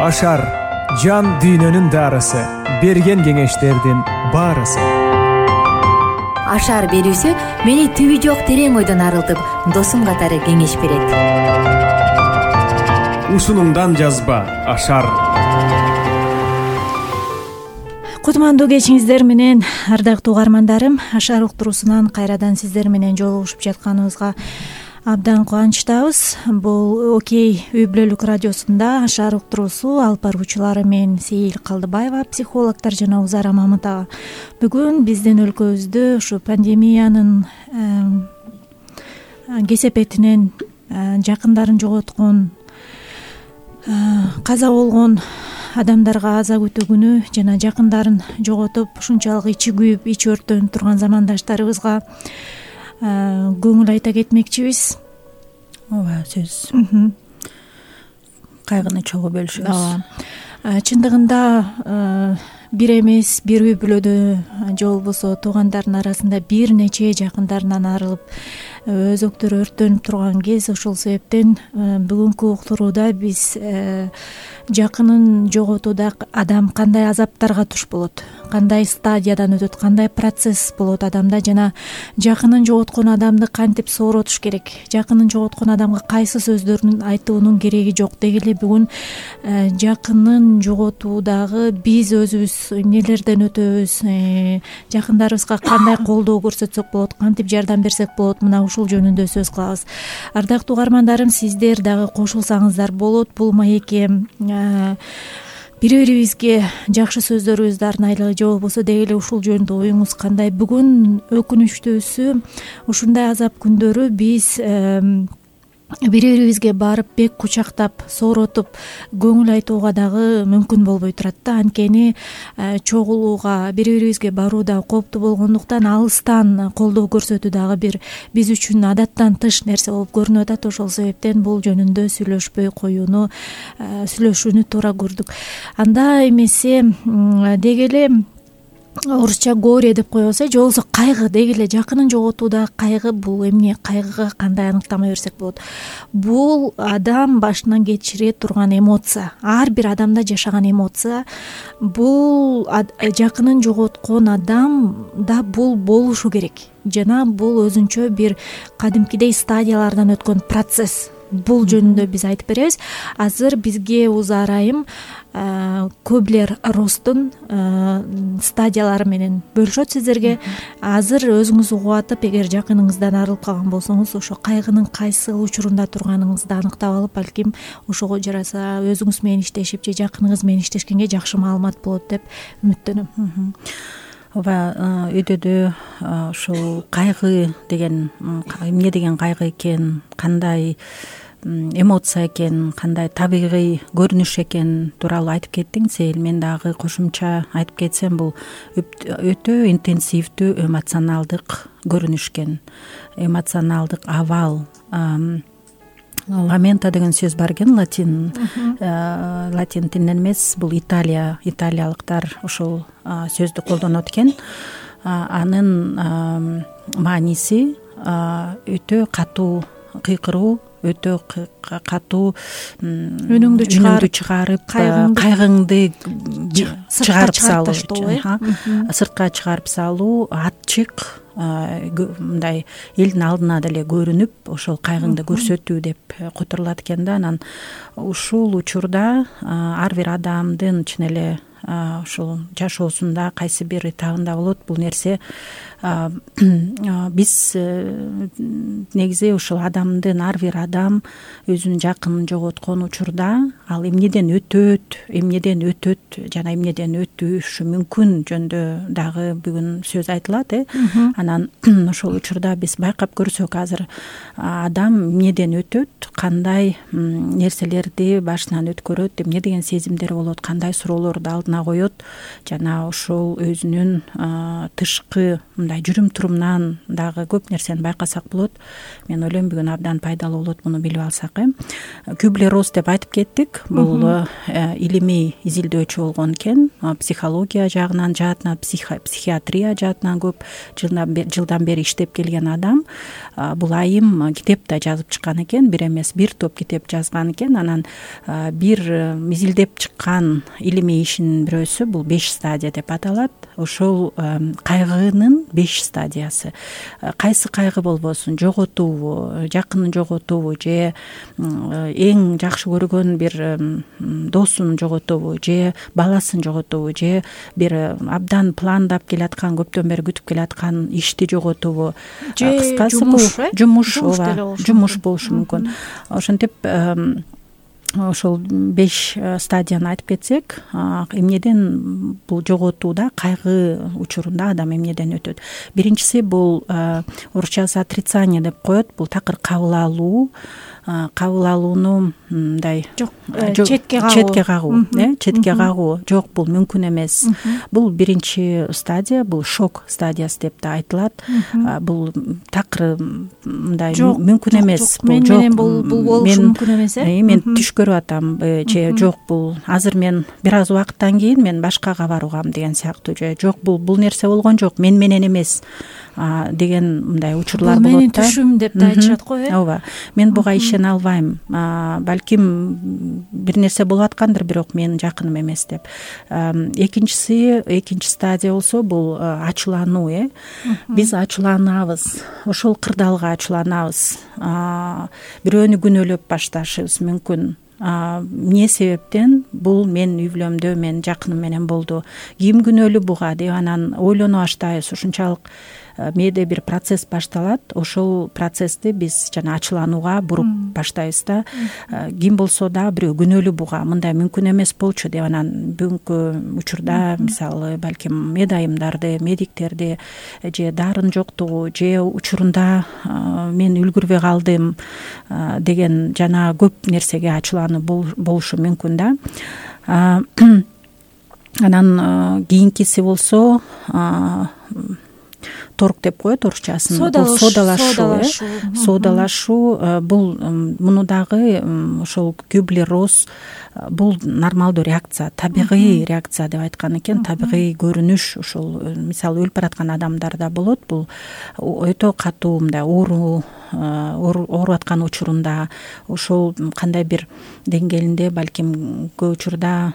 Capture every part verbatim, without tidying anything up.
ашар жан дүйнөнүн дарысы, берген кеңештердин баарысы. Ашар берүүсү мени түбү жок терең ойдон арылтып, досум катары кеңеш берет. Ушунуңдан жазба ашар. Кутмандуу кечиңиздер менен, ардактуу угармандарым. Ашар уктуруусунан кайрадан сиздер менен жолугушуп жатканыбызга абдан кубанычтабыз. Бул Окей үй бүлөлүк радиосунда Ашар уктуруусу, алып баруучулары мен Сейил Калдыбаева, психологтор жана Узара Мамытова. Бүгүн биздин өлкөбүздө ушу пандемиянын кесепетинен жакындарын жоготкон, каза болгон адамдарга аза күтүүгүнү жана жакындарын жоготуп ушунчалык ичи күйүп, ичи өрттөнүп турган замандаштарыбызга көңүл айта кетмекчибиз. Ооба, сөз. Кайгыны чогуу бөлүшөбүз. Ооба. Чындыгында бир эмес, бир үй бүлөдө же болбосо туугандардын арасында бир нече жакындарынан арылып, өзөктөрү өрттөнүп турган кез. Ошол себептен бүгүнкү уктурууда биз жакынын жоготууда адам кандай азаптарга туш болот, кандай стадиядан өтөт, кандай процесс болот адамда, жана жакынын жоготкон адамды кантип сооротуш керек, жакынын жоготкон адамга кайсы сөздөрдүн айтуунун кереги жок. Деги эле бүгүн жакынын жоготуудагы биз өзүбүз эмнелерден өтөбүз, жакындарыбызга кандай колдоо көрсөтсөк болот, кантип жардам берсек болот, мына ушул жөнүндө сөз кылабыз. Ардактуу угармандарым, сиздер дагы кошулсаңыздар болот. Бул маекке бири бирибизге жакшы сөздөрүбүздү арнайлы же болбосо деги эле ушул жөнүндө оюңуз кандай? Бүгүн өкүнүчтүүсү, ушундай азап күндөрү биз бири бирибизге барып бек кучактап, сооротуп, көңүл айтууга дагы мүмкүн болбой турат да. Анткени чогулууга, бири бирибизге баруу да кооптуу болгондуктан, алыстан колдоо көрсөтүү дагы бир биз үчүн адаттан тыш нерсе болуп көрүнүп атат. Ошол себептен бул жөнүндө сүйлөшпөй коюуну, сүйлөшүүнү туура көрдүк. Анда эмесе деги эле орусча горе деп коебуз, же болбосо кайгы. Деги эле жакынын жоготууда кайгы бул эмне? Кайгыга кандай аныктама берсек болот? Бул адам башынан кечире турган эмоция, ар бир адамда жашаган эмоция. Бул жакынын жоготкон адамда бул болушу керек, жана бул өзүнчө бир кадимкидей стадиялардан өткөн процесс. Бул жөнүндө биз айтып беребиз. Азыр бизге Узара айым Көблер-Росстун стадиялары менен бөлүшөт сиздерге. Азыр өзүңүз угуп атып, эгер жакыныңыздан арылып калган болсоңуз, ошо кайгынын кайсы учурунда турганыңызды аныктап алып, балким ошого жараса өзүңүз менен иштешип же жакыныңыз менен иштешкенге жакшы маалымат болот деп үмүттөнөм. Ооба, өйдөдө ушул кайгы деген эмне деген кайгы экен, кандай эмоция экен, кандай табигый көрүнүш экен тууралуу айтып кеттиң Сейил. Мен дагы кошумча айтып кетсем, бул өтө интенсивдүү эмоционалдык көрүнүш экен, эмоционалдык абал. Ламента деген сөз бар экен, латин латин тилинен эмес, бул Италия италиялыктар ушул сөздү колдонот экен. Анын мааниси өтө катуу кыйкыруу, өтө катуу үнүңдү чыгарып, кайгыңды чыгарып салуу, сыртка чыгарып салуу, ачык, мындай элдин алдына деле көрүнүп, ошол кайгыңды көрсөтүү деп которулат экен да. Анан ушул учурда ар бир адамдын чын эле ушул жашоосунда кайсы бир этабында болот бул нерсе. Биз негизи ушул адамдын, ар бир адам өзүнүн жакынын жоготкон учурда ал эмнеден өтөт, эмнеден өтөт жана эмнеден өтүшү мүмкүн жөнүндө дагы бүгүн сөз айтылат. Анан ошол учурда биз байкап көрсөк, азыр адам эмнеден өтөт, кандай нерселерди башынан өткөрөт, эмне деген сезимдер болот, кандай суроолорду алдына коет, жана ошол өзүнүн тышкы мындай жүрүм турумунан дагы көп нерсени байкасак болот. Мен ойлойм бүгүн абдан пайдалуу болот муну билип алсак. э Kübler-Ross деп айтып кеттик. Бул илимий изилдөөчү болгон экен. Психология жагынан, жаатынан, психиатрия жаатынан көп жылдан бери иштеп келген адам. Бул айым китеп да жазып чыккан экен. Бир эмес, бир топ китеп жазган экен. Анан бир изилдеп чыккан илимий ишинин бирөөсү бул беш стадия деп аталат. Ошол кайгынын беш стадиясы. Кайсы кайгы болбосун, жоготуубу, жакынын жоготуубу же эң жакшы көргөн бир досун жоготуубу же баласын жоготуубу же бир абдан пландап келаткан, көптөн бери күтүп келаткан ишти жоготуубу, же жумуш э жумуш ооба жумуш болушу мүмкүн. Ошентип ошол беш стадияны айтып кетсек, эмнеден бул жоготууда, кайгы учурунда адам эмнеден өтөт? Биринчиси бул орусчасы отрицание деп коет. Бул такыр кабыл алуу. Кабыл алууну мындай жок четке кагуу четке кагуу э четке кагуу жок, бул мүмкүн эмес. Бул биринчи стадия, бул шок стадиясы деп да айтылат. Бул такыр мындай мүмкүн эмес. Мен менен бул болушу мүмкүн эмес э мен түш көрүп атам же жок, бул азыр мен бир аз убакыттан кийин мен башкага баруугам деген сыяктуу, же жок, бул бул нерсе болгон жок, мен менен эмес деген мындай учурлар болот да. Бул менин түшүм деп да айтышат го э. Ооба. Мен буга ишене албайм. Балким бир нерсе болуп аткандыр, бирок менин жакыным эмес деп. Экинчиси, экинчи стадия болсо бул ачуулануу э. Биз ачууланабыз. Ошол кырдаалга ачууланабыз. Бирөөнү күнөөлөп башташыбыз мүмкүн. Эмне себептен? Бул мен үй бүлөмдө менин жакыным менен болду. Ким күнөөлүү буга деп анан ойлоно баштайбыз. Ушунчалык мээде бир процесс башталат. Ошол процессти биз жана ачууланууга буруп баштайбыз да. Ким болсо да бирөө күнөөлүү буга, мындай мүмкүн эмес болчу деп анан бүгүнкү учурда мисалы балким медайымдарды, медиктерди же дарын жоктугу же учурунда мен үлгүрбөй калдым деген жана көп нерсеге ачуулануу болушу мүмкүн да. Анан кийинкиси болсо торг деп коет орусчасын. Бул содалашуу. Содалашуу бул муну дагы ошол Kübler-Ross бул нормалдуу реакция, табигый реакция деп айткан экен. Табигый көрүнүш. Ошол мисалы өлүп бараткан адамдарда болот. Бул өтө катуу мындай оору ооруп аткан учурунда ошол кандай бир деңгээлинде балким көп учурда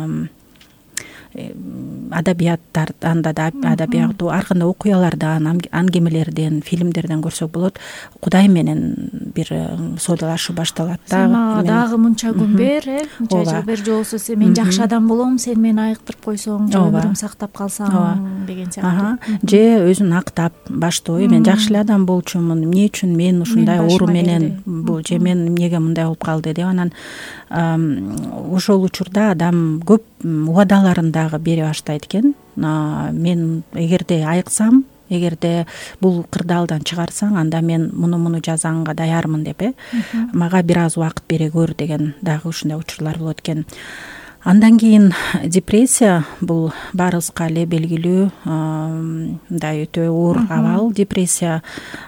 адабияттардан да адабияттуу ар кандай окуялардан, аңгемелерден, фильмдерден көрсөк болот, Кудай менен бир содалашуу башталат да. Мага дагы мынча күн бер, э, мынча жыл бер, же болбосо сен мен жакшы адам болом, сен мени айыктырып койсоң, же өмүрүм сактап калсаң деген сыяктуу. Же өзүн актап баштоо, мен жакшы эле адам болчумун, эмне үчүн мен ушундай оору менен, бул же мен эмнеге мындай болуп калды деп анан ошол учурда адам көп убадаларын дагы бере баштайт экен. Мен эгерде айыксам, эгерде бул кырдаалдан чыгарсаң, анда мен муну-муну жазганга даярмын деп э. Мага бир аз убакыт бере көр деген дагы ушундай учурлар болот экен. Андан кийин депрессия, бул баарыбызга эле белгилүү мындай өтө оор абал депрессия.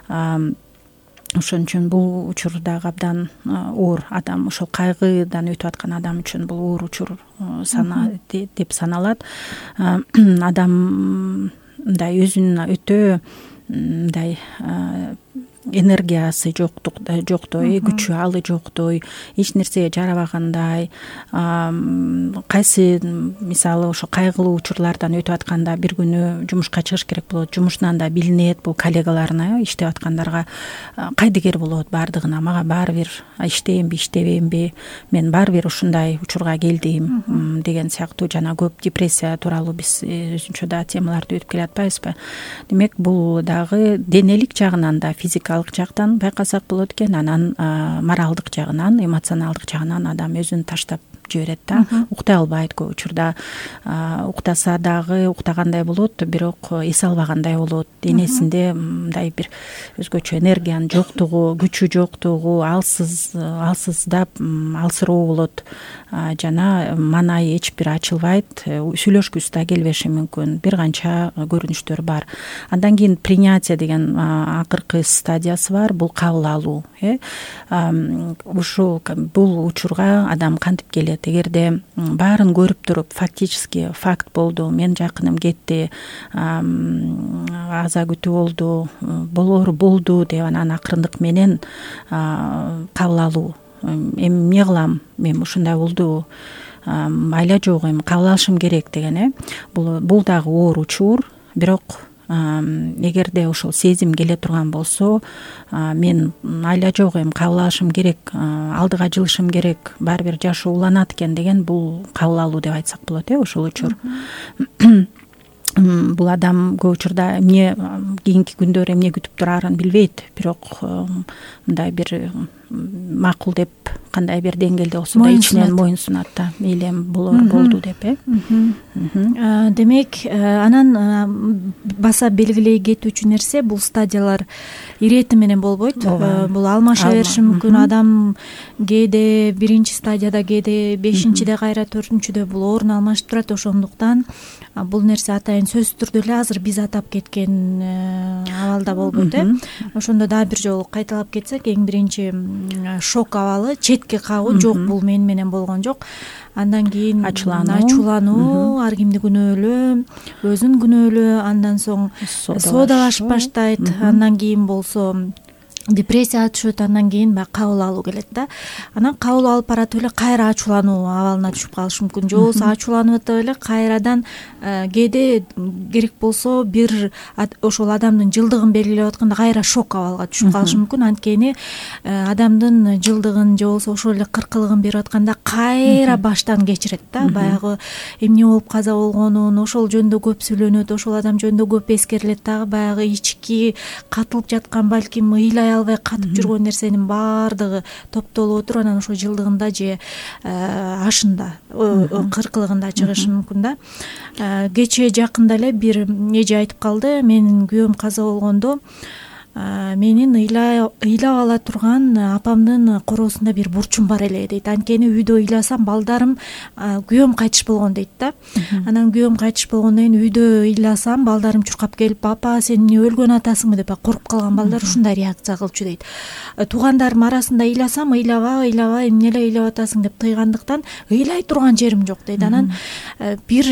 Ошон үчүн бул учур дагы абдан оор, адам ошол кайгыдан өтүп аткан адам үчүн бул оор учур сана деп саналат. Адам мындай өзүнүн өтө мындай энергиясы жоктой, күчү алы жоктой, эч нерсеге жарабагандай, кайсы мисалы ошо кайгылуу учурлардан өтүп атканда бир күнү жумушка чыгыш керек болот, жумушунан да билинет, бул коллегаларына, иштеп аткандарга кайдыгер болот баардыгына, мага баары бир иштейинби, иштебейинби, мен баары бир ушундай учурга келдим деген сыяктуу жана көп депрессия тууралуу биз өзүнчө да темаларды өтүп келатпайбызбы? Демек бул дагы денелик жагынан да, физикалык жактан байкасак болот экен, анан моралдык жагынан, эмоционалдык жагынан адам өзүн таштап жиберет да, уктай албайт көп учурда. Уктаса дагы уктагандай болот, бирок эс албагандай болот. Денесинде мындай бир өзгөчө энергиянын жоктугу, күчү жоктугу, алсыз алсыздап, алсыроо болот. Жана манай эч бир ачылбайт, сүйлөшкүсү да келбеши мүмкүн. Бир канча көрүнүштөр бар. Андан кийин принятие деген акыркы стадиясы бар. Бул кабыл алуу. Э ушул бул учурга адам кантип келет? Эгерде баарын көрүп туруп, фактически факт болду, мен жакыным кетти, аза күтүү болду, болор болду деп анан акырындык менен кабыл алуу. Эми эмне кылам? Мен ушундай болду. Айла жок, эми кабыл алышым керек деген э. Бул бул дагы оор учур, бирок эгерде ошол сезим келе турган болсо, мен айла жок, эми кабыл алышым керек, алдыга жылышым керек, баары бир жашоо уланат экен деген бул кабыл алуу деп айтсак болот э, ошол учур. Бул адам көп учурда эмне кийинки күндөр эмне күтүп турарын билбейт, бирок мындай бир макул деп кандай бир деңгээлде болсо да ичинен моюн сунат да, мейли эми болор болду деп э. Демек, анан баса белгилей кетүүчү нерсе бул стадиялар ирети менен болбойт. Бул алмаша бериши мүмкүн. Адам кээде биринчи стадияда, кээде бешинчиде, кайра төртүнчүдө бул орун алмашып турат. Ошондуктан бул нерсе атайын сөзсүз түрдө эле азыр биз атап кеткен абалда болбойт э. Ошондо дагы бир жолу кайталап кетсек, эң биринчи шок абалы, четке кагуу, жок бул мен менен болгон жок. Андан кийин ачуулануу, ар кимди күнөөлөө, өзүн күнөөлөө, андан соң соодалашып баштайт, андан кийин болсо депрессияга түшөт, андан кийин баягы кабыл алуу келет да. Анан кабыл алып баратып эле кайра ачуулануу абалына түшүп калыш мүмкүн. Же болбосо ачууланып атып эле кайрадан кээде керек болсо бир ошол адамдын жылдыгын белгилеп атканда кайра шок абалга түшүп калыш мүмкүн. Анткени адамдын жылдыгын же болбосо ошол эле кыркылыгын берип атканда кайра баштан кечирет да. Баягы эмне болуп каза болгонун, ошол жөнүндө көп сүйлөнөт, ошол адам жөнүндө көп эскерилет дагы. Баягы ички катылып жаткан, балким ыйлай албай катып жүргөн нерсенин баардыгы топтолуп отуруп, анан ошо жылдыгында же ашында, кыркылыгында чыгышы мүмкүн да. Кечээ жакында эле бир эже айтып калды, менин күйөөм каза болгондо менин ыйлап ала турган апамдын короосунда бир бурчум бар эле дейт. Анткени үйдө ыйласам балдарым, күйөөм кайтыш болгон дейт да. Анан күйөөм кайтыш болгондон кийин үйдө ыйласам балдарым чуркап келип, "Папа, сен эмне өлгөн атасыңбы?" деп коркуп калган балдар ушундай реакция кылчу дейт. Туугандарым арасында ыйласам, ыйлаба, ыйлаба, эмне эле ыйлап атасың деп тыйгандыктан ыйлай турган жерим жок дейт. Анан бир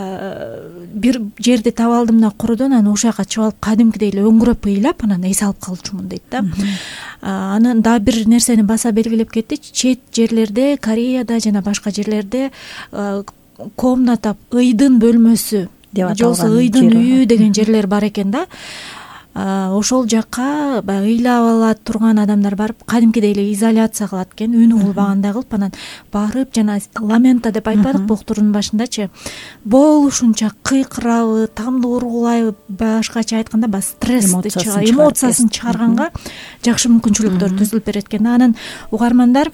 бир жерди таап алдым да кородон, анан ошол жака чыгып алып кадимкидей эле өңгүрөп ыйлап, анан эс алып калчумун дейт да. Анан дагы бир нерсени баса белгилеп кетти. Чет жерлерде, Кореяда жана башка жерлерде комната, ыйдын бөлмөсү, же болбосо ыйдын үйү деген жерлер бар экен да. Ошол жакка баягы ыйлап ала турган адамдар барып, кадимкидей эле изоляция кылат экен, үн угулбагандай кылып, анан барып жана ламента деп айтпадык боктордун башындачы, болушунча кыйкырабы, тамды ургулайбы, башкача айтканда баягы стрессти чыгарып, эмоциясын чыгарганга жакшы мүмкүнчүлүктөр түзүлүп берет экен. Анан угармандар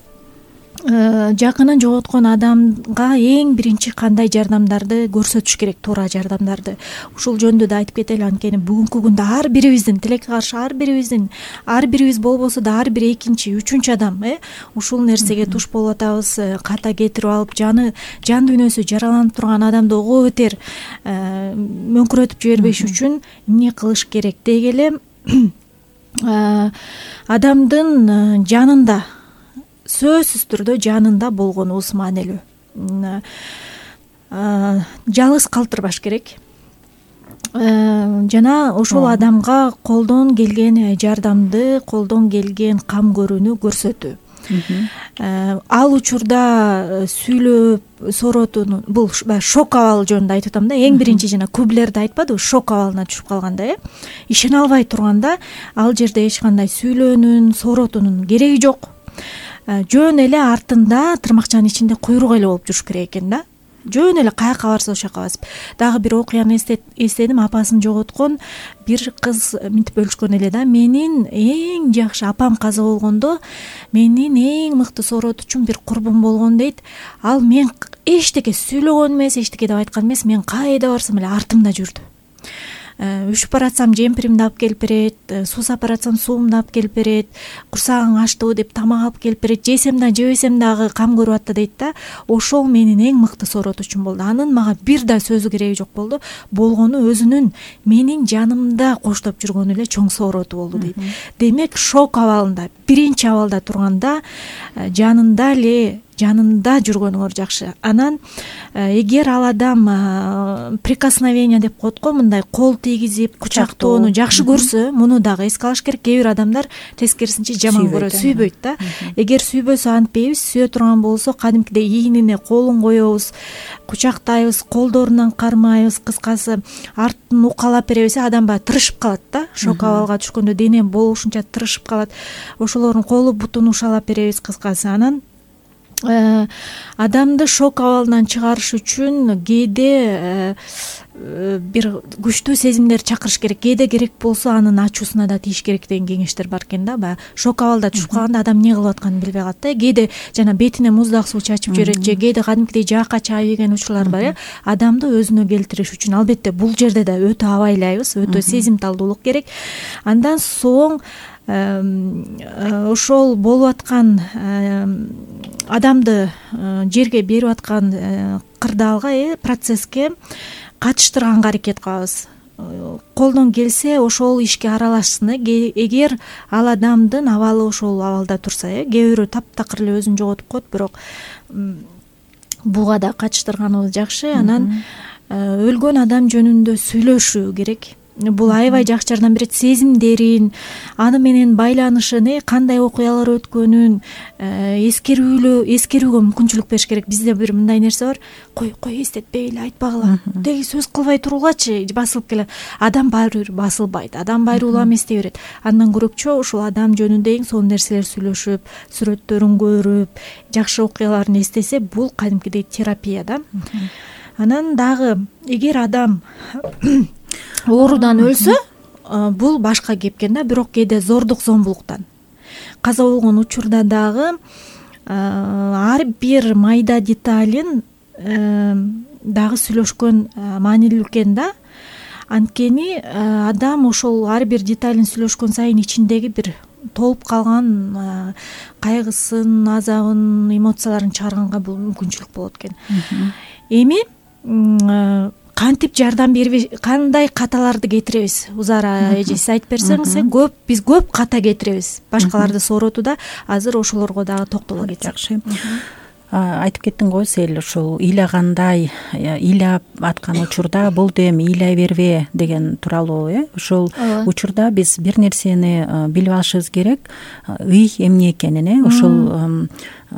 жакынын жоготкон адамга эң биринчи кандай жардамдарды көрсөтүш керек, туура жардамдарды. Ушул жөнүндө да айтып кетели, анткени бүгүнкү күндө ар бирибиздин, тилекке каршы ар бирибиздин, ар бирибиз болбосо да ар бир экинчи, үчүнчү адам э ушул нерсеге туш болуп атабыз. Ката кетирип алып, жаны жан дүйнөсү жараланып турган адамды ого бетер мөңкүрөтүп жибербеш үчүн эмне кылыш керек деги эле адамдын жанында, сөзсүз түрдө жанында болгонубуз маанилүү. Жалгыз калтырбаш керек. Жана ошол адамга колдон келген жардамды, колдон келген кам көрүүнү көрсөтүү. Ал учурда сүйлөп соротууну, бул шок абалы жөнүндө айтып атам да. Эң биринчи жана Кублерди айтпадыбы, шок абалына түшүп калганда э ишене албай турганда, ал жерде эч кандай сүйлөөнүн, соротуунун кереги жок. Жөн эле артында тырмакчанын ичинде куйрук эле болуп жүрүш керек экен да. жөн эле каяка барса ошол жака басып. Дагы бир окуяны эстедим. Апасын жоготкон бир кыз минтип бөлүшкөн эле да. Менин эң жакшы апам каза болгондо менин эң мыкты сооротуучум бир курбум болгон дейт. Ал мен эчтеке сүйлөгөн эмес, эчтеке деп айткан эмес, мен кайда барсам эле артымда жүрдү. Үшүп баратсам жемпиримди алып келип берет, суу сапып баратсам суумду алып келип берет, курсагың ачтыбы деп тамак алып келип берет, жесем да жебесем дагы кам көрүп атты дейт да. Ошол менин эң мыкты сооротуучум болду. Анын мага бир да сөзү кереги жок болду. Болгону өзүнүн менин жанымда коштоп жүргөнү эле чоң соороту болду дейт. Демек шок абалында, биринчи абалда турганда жанында эле жанында жүргөнүңөр жакшы. Анан эгер ал адам прикосновение деп коет го, мындай кол тийгизип кучактоону жакшы көрсө, муну дагы эске алыш керек. Кээ бир адамдар тескерисинче жаман көрөт, сүйбөйт да. Эгер сүйбөсө антпейбиз, сүйө турган болсо кадимкидей ийнине колун коебуз, кучактайбыз, колдорунан кармайбыз, кыскасы артын укалап беребиз, адам баягы тырышып калат да. Шок абалга түшкөндө дене болушунча тырышып калат. Ошолордун колу бутун ушалап беребиз, кыскасы. Анан адамды шок абалынан чыгарыш үчүн кээде бир күчтүү сезимдер чакырыш керек. Кээде керек болсо анын ачуусуна да тийиш керек деген кеңештер бар экен да. Баягы шок абалда түшүп калганда адам эмне кылып атканын билбей калат да. Кээде жана бетине муздак суу чачып жиберет же кээде кадимкидей жаакка чаап ийген учурлар бар э. Адамды өзүнө келтириш үчүн албетте бул жерде да өтө абайлайбыз, өтө сезимталдуулук керек. Андан соң ошол болуп аткан адамды жерге берип аткан кырдаалга, э процесске катыштырганга аракет кылабыз. Колдон келсе ошол ишке аралашсын. Эгер ал адамдын абалы ошол абалда турса, э кээ бирөө таптакыр эле өзүн жоготуп коет, бирок буга да катыштырганыбыз жакшы. Анан өлгөн адам жөнүндө сүйлөшүү керек. Бул аябай жакшы жардам берет. Сезимдерин, аны менен байланышын, э кандай окуялар өткөнүн эскерүүлө эскерүүгө мүмкүнчүлүк бериш керек. Бизде бир мындай нерсе бар. Кой, кой эстетпейли, айтпагыла. Деги сөз кылбай тургулачы, басылып келет. Адам баары бир басылбайт. Адам баары улам эстей берет. Андан көрөкчө ошол адам жөнүндө эң сонун нерселер сүйлөшүп, сүрөттөрүн көрүп, жакшы окуяларын эстесе, бул кадимкидей терапия да. Анан дагы эгер адам оорудан өлсө, бул башка кеп экен да. Бирок кээде зордук зомбулуктан каза болгон учурда дагы ар бир майда деталин дагы сүйлөшкөн маанилүү экен да. Анткени адам ошол ар бир деталин сүйлөшкөн сайын ичиндеги бир толуп калган кайгысын, азабын, эмоцияларын чыгарганга бул мүмкүнчүлүк болот экен. Эми кантип жардам бербей, кандай каталарды кетиребиз? Узара эжеси айтып берсеңиз, көп биз көп ката кетиребиз башкаларды сооротууда. Азыр ошолорго дагы токтоло кетсек. Жакшы. Айтып кеттиң го сел, ушул ыйлагандай, ыйлап аткан учурда болду эми ыйлай бербе деген тууралуу, э ошол учурда биз бир нерсени билип алышыбыз керек. Ый эмне экенин, э ошол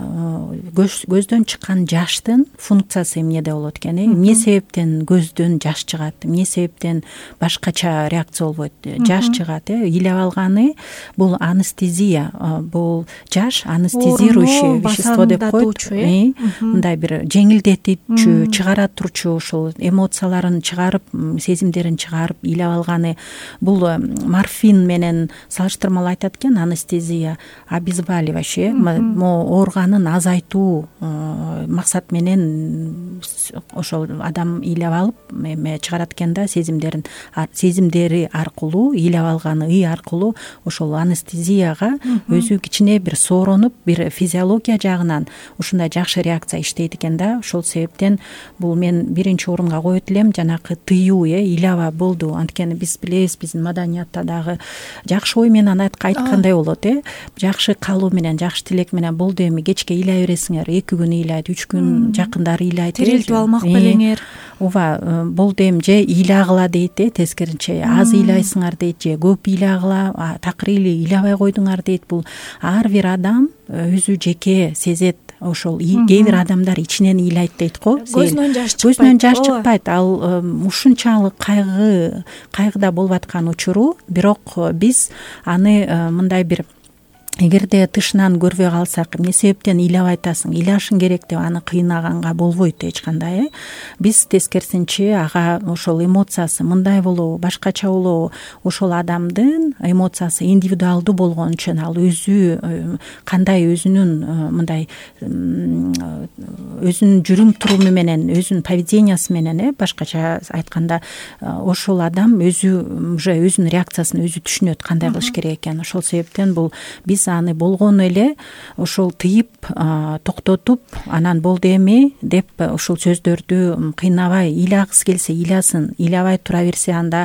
көздөн чыккан жаштын функциясы эмнеде болот экен, э эмне себептен көздөн жаш чыгат, эмне себептен башкача реакция болбойт, жаш чыгат, э ыйлап алганы бул анестезия, бул жаш анестезирующий вещество деп коет, э мындай бир жеңилдетүүчү, чыгара турчу, ошол эмоцияларын чыгарып, сезимдерин чыгарып ыйлап алганы. Бул морфин менен салыштырмалуу айтат экен, анестезия обезболивающий, могу анын азайтуу максат менен ошол адам ыйлап алып эме чыгарат экен да, сезимдерин сезимдери аркылуу, ыйлап алганы ый аркылуу ошол анестезияга өзү кичине бир сооронуп, бир физиология жагынан ушундай жакшы реакция иштейт экен да. Ошол себептен бул мен биринчи орунга коет элем, жанакы тыюу, э ыйлаба болду. Анткени биз билебиз, биздин маданиятта дагы жакшы ой менен айткандай болот, э жакшы каалоо менен, жакшы тилек менен болду эми кечке ыйлай бересиңер, эки күн ыйлайт, үч күн жакындары ыйлайт, тирилтип алмак белеңер. Ооба, болду эми же ыйлагыла дейт, э тескеринче аз ыйлайсыңар дейт, же көп ыйлагыла, такыр эле ыйлабай койдуңар дейт. Бул ар бир адам өзү жеке сезет. Ошол кээ бир адамдар ичинен ыйлайт дейт го. Көзүнөн жаш чыкпайт. Көзүнөн жаш чыкпайт. Ал ушунчалык кайгы, кайгыда болуп аткан учуру, бирок биз аны мындай бир эгерде тышынан көрбөй калсак эмне себептен ыйлап айтасың, ыйлашың керек деп аны кыйнаганга болбойт эч кандай. Биз тескерисинче ага ошол эмоциясы мындай болобу, башкача болобу, ошол адамдын эмоциясы индивидуалдуу болгон үчүн ал өзү кандай өзүнүн мындай өзүнүн жүрүм туруму менен, өзүнүн поведениясы менен, э башкача айтканда ошол адам өзү уже өзүнүн реакциясын өзү түшүнөт, кандай кылыш керек экенин. Ошол себептен бул биз аны болгону эле ошол тыйып, токтотуп, анан болду эми деп ошол сөздөрдү кыйнабай, ыйлагысы келсе ыйласын, ыйлабай тура берсе анда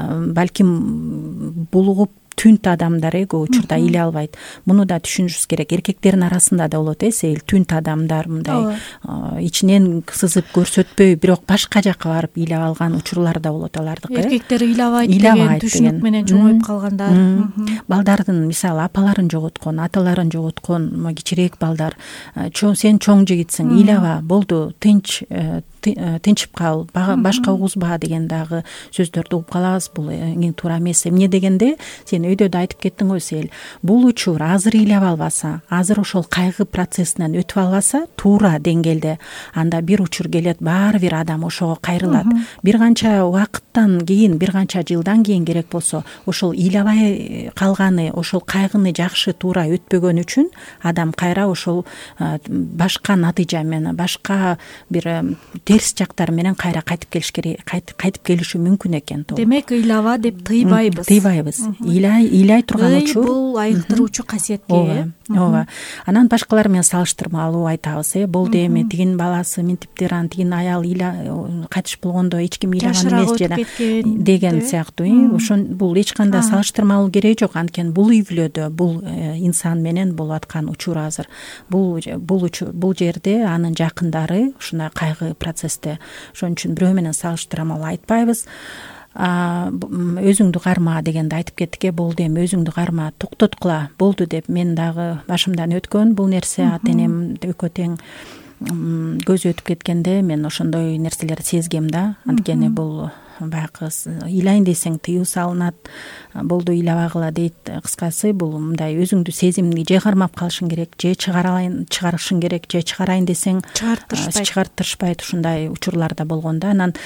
балким булугуп түнт адамдар э көп учурда ыйлай албайт. Муну да түшүнүшүбүз керек. Эркектердин арасында да болот э сейил түнт адамдар, мындай ичинен сызып көрсөтпөй, бирок башка жакка барып ыйлап алган учурлар да болот алардыкы. Эркектер ыйлабайт деген түшүнүк менен чоңоюп калгандар. Балдардын мисалы апаларын жоготкон, аталарын жоготкон кичирээк балдар, сен чоң жигитсиң, ыйлаба, болду, тынч тынчып кал, башка угузба деген дагы сөздөрдү угуп калабыз. Бул эң туура эмес. Эмне дегенде сен өйдө да айтып кеттиң го Сейил. Бул учур азыр ыйлап албаса, азыр ошол кайгы процессинен өтүп албаса, туура деңгээлде анда бир учур келет, баары бир адам ошого кайрылат. Бир канча убакыттан кийин, бир канча жылдан кийин керек болсо, ошол ыйлабай калганы, ошол кайгыны жакшы туура өтпөгөн үчүн адам кайра ошол башка натыйжа менен, башка бир терс жактар менен кайра кайтып келиш керек, кайтып келиши мүмкүн экен. Демек ыйлаба деп тыйбайбыз. Тыйбайбыз. Ыйлай, ыйлай турган учур бул айыктыруучу касиетке. Ооба. Анан башкалар менен салыштырмалуу айтабыз, э болду эми тигин баласы минтиптир, ан тигин аял кайтыш болгондо эч ким ыйлаган эмес жана деген сыяктуу. Ошон бул эч кандай салыштырмалуу кереги жок. Анткени бул үй бүлөдө бул инсан менен болуп аткан учур азыр. Бул бул учур бул жерде анын жакындары ушундай кайгы процессте. Ошон үчүн бирөө менен салыштырмалуу айтпайбыз. Өзүңдү карма дегенди айтып кеттик, э болду эми өзүңдү карма, токтоткула, болду деп. Мен дагы башымдан өткөн бул нерсе, ата энем экөө тең көзү өтүп кеткенде мен ошондой нерселерди сезгем да. Анткени бул баягы ыйлайын десең тыюу салынат, болду ыйлабагыла дейт. Кыскасы бул мындай өзүңдү сезимди же кармап калышың керек, же чыгарайын чыгарышың керек, же чыгарайын десең чыгарттырышпайт. Ушундай учурлар да болгон да. Анан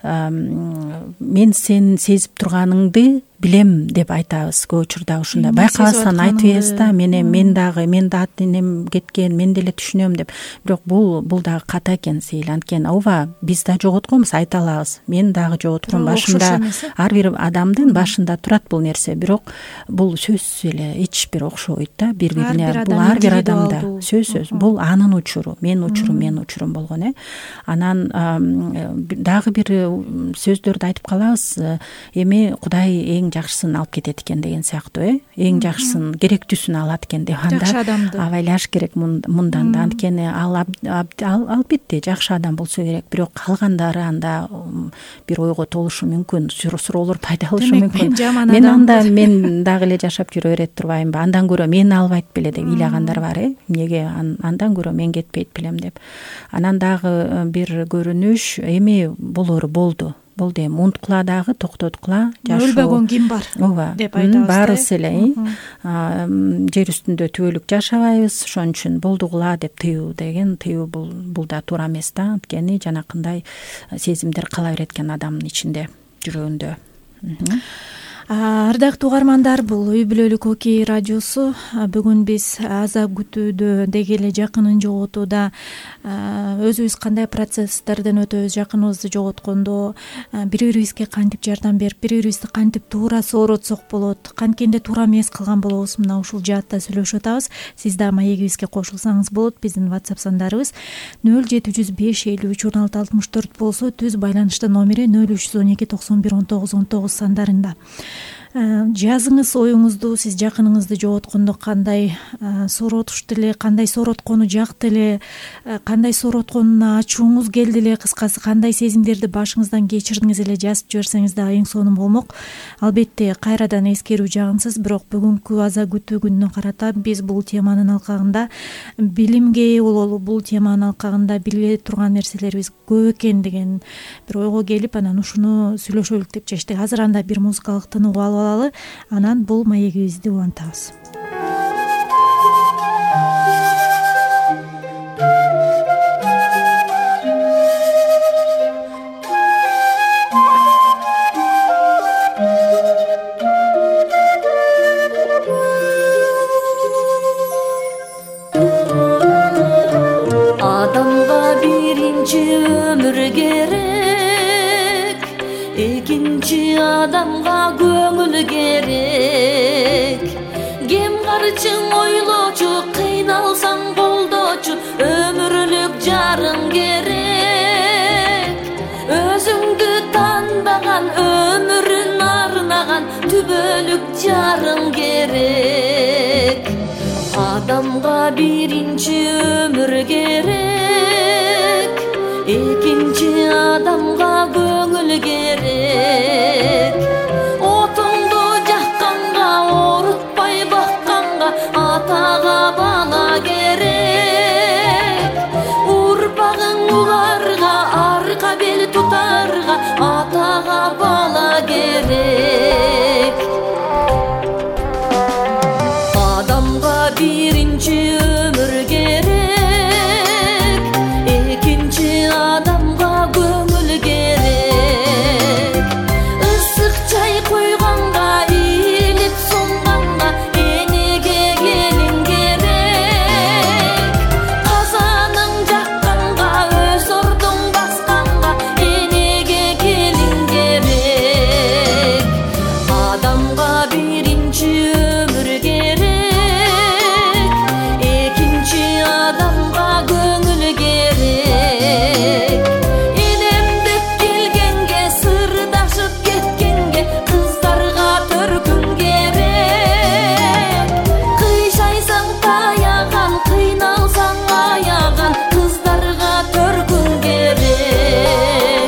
мен сен сезип турганыңды билем деп айтабыз көп учурда. Ушундай байкабастан айтыбыз да, мен мен дагы мен да ата энем кеткен, мен деле түшүнөм деп. Бирок бул бул дагы ката экен Сейил. Анткени ооба биз да жоготконбуз, айта алабыз. Мен дагы жоготкон, башында ар бир адамдын башында турат бул нерсе. Бирок бул сөзсүз эле эч бир окшобойт да бири-бирине. Бул ар бир адамда сөзсүз. Бул анын учуру, менин учурум, менин учурум болгон, э. Анан дагы бир сөздөрдү айтып калабыз. Эми Кудай эң жакшысын алып кетет экен деген сыяктуу, э. Эң жакшысын, керектүүсүн алат экен деп анда абайлаш керек мындан да. Анткени ал албетте жакшы адам болсо керек, бирок калгандары анда бир ойго толушу мүмкүн, суроолор пайда болушу мүмкүн. Мен анда мен дагы эле жашап жүрө берет турбаймынбы? Андан көрө мени албайт беле деп ыйлагандар бар, э. Эмнеге андан көрө мен кетпейт белем деп. Анан дагы бир көрүнүш, эми болору болду. Болду эми унуткула дагы, токтоткула, жашоо. Өлбөгөн ким бар? Ооба. Деп айтабыз. Баарыбыз эле жер үстүндө түбөлүк жашабайбыз. Ошон үчүн болдугула деп тыюу деген, тыюу бул бул да туура эмес да. Анткени жанакындай сезимдер кала берет экен адамдын ичинде, жүрөгүндө. Ардактуу угармандар, бул үй бүлөлүк окей радиосу. Бүгүн биз азап күтүүдө, деги эле жакынын жоготууда өзүбүз кандай процесстерден өтөбүз, жакыныбызды жоготкондо бири-бирибизге кантип жардам берип, бири-бирибизди кантип туура сооротсок болот, канткенде туура эмес кылган болобуз, мына ушул жаатта сүйлөшүп атабыз. Сиз да маегибизге кошулсаңыз болот. Биздин WhatsApp сандарыбыз нөл жети жүз беш элүү үч он алты алтымыш төрт болсо, түз байланыштын номери нөл үч жүз он эки токсон бир он тогуз он тогуз сандарында. Жазыңыз оюңузду. Сиз жакыныңызды жоготкондо кандай сооротушту эле, кандай соороткону жакты эле, кандай сооротконуна ачууңуз келди эле, кыскасы кандай сезимдерди башыңыздан кечирдиңиз эле жазып жиберсеңиз дагы эң сонун болмок. Албетте кайрадан эскерүү жагынсыз, бирок бүгүнкү аза күтүү күнүнө карата биз бул теманын алкагында билимге ээ бололу, бул теманын алкагында билбей турган нерселерибиз көп экен деген бир ойго келип, анан ушуну сүйлөшөлүк деп чечтик. Азыр анда бир музыкалык тынуу алып алалы, анан бул маегибизди улантабыз. экинчи адамга көңүл керек. Кем карчың ойлочу, кыйналсаң колдочу, өмүрлүк жарың керек. Өзүңдү танбаган, өмүрүн арнаган түбөлүк жарың керек. Адамга биринчи өмүр керек, экинчи адамга көңүл керек. Отуңду жакканга, орутпай бакканга, атага бала керек. Урпагың уларга, арка бел тутарга, атага бала керек. Адамга биринчи өмүр керек, экинчи адамга көңүл керек. Ысык чай койгонга, ийилип сунганга, энеге келин керек. Казаның жакканга, өз ордуң басканга, энеге келин керек. Адамга биринчи өмүр керек, экинчи адамга көңүл керек. Энем деп келгенге, сырдашып кеткенге, кыздарга төркүн керек. Кыйшайсаң таяган, кыйналсаң аяган, кыздарга төркүн керек.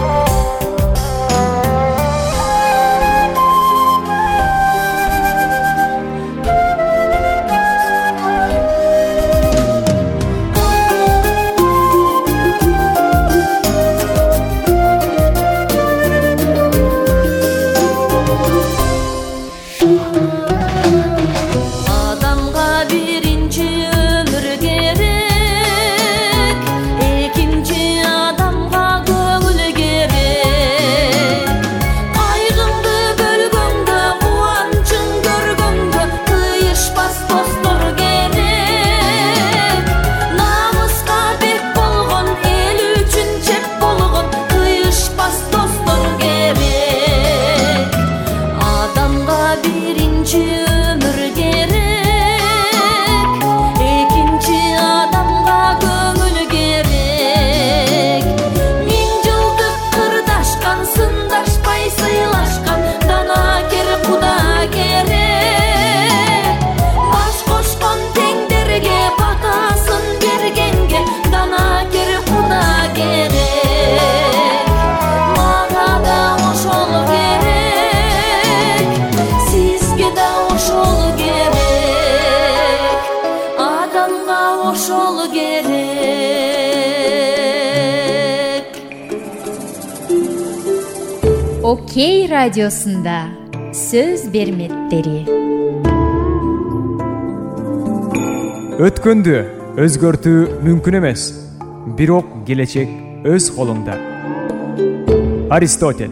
Адамга биринчи өмүр керек, экинчи адамга көңүл керек. Кайгыңды бөлгөнгө, кубанычың көргөнгө, кыйышпас достор керек. Намыска бек болгон, эл үчүн чеп болгон, кыйышпас достор керек. Адамга биринчи өмүр керек, экинчи адамга көңүл керек. Миң жылдык кырдашкан, сындашпай сыйлашкан, данакер куда керек. Баш кошкон теңдерге, батасын бергенге, данакер куда керек. Мага да ошол керек, сизге да ошол керек. Адамга ошол керек. Окей радиосунда сөз берметтери. Өткөндү өзгөртүү мүмкүн эмес, бирок келечек өз колуңда. Аристотель.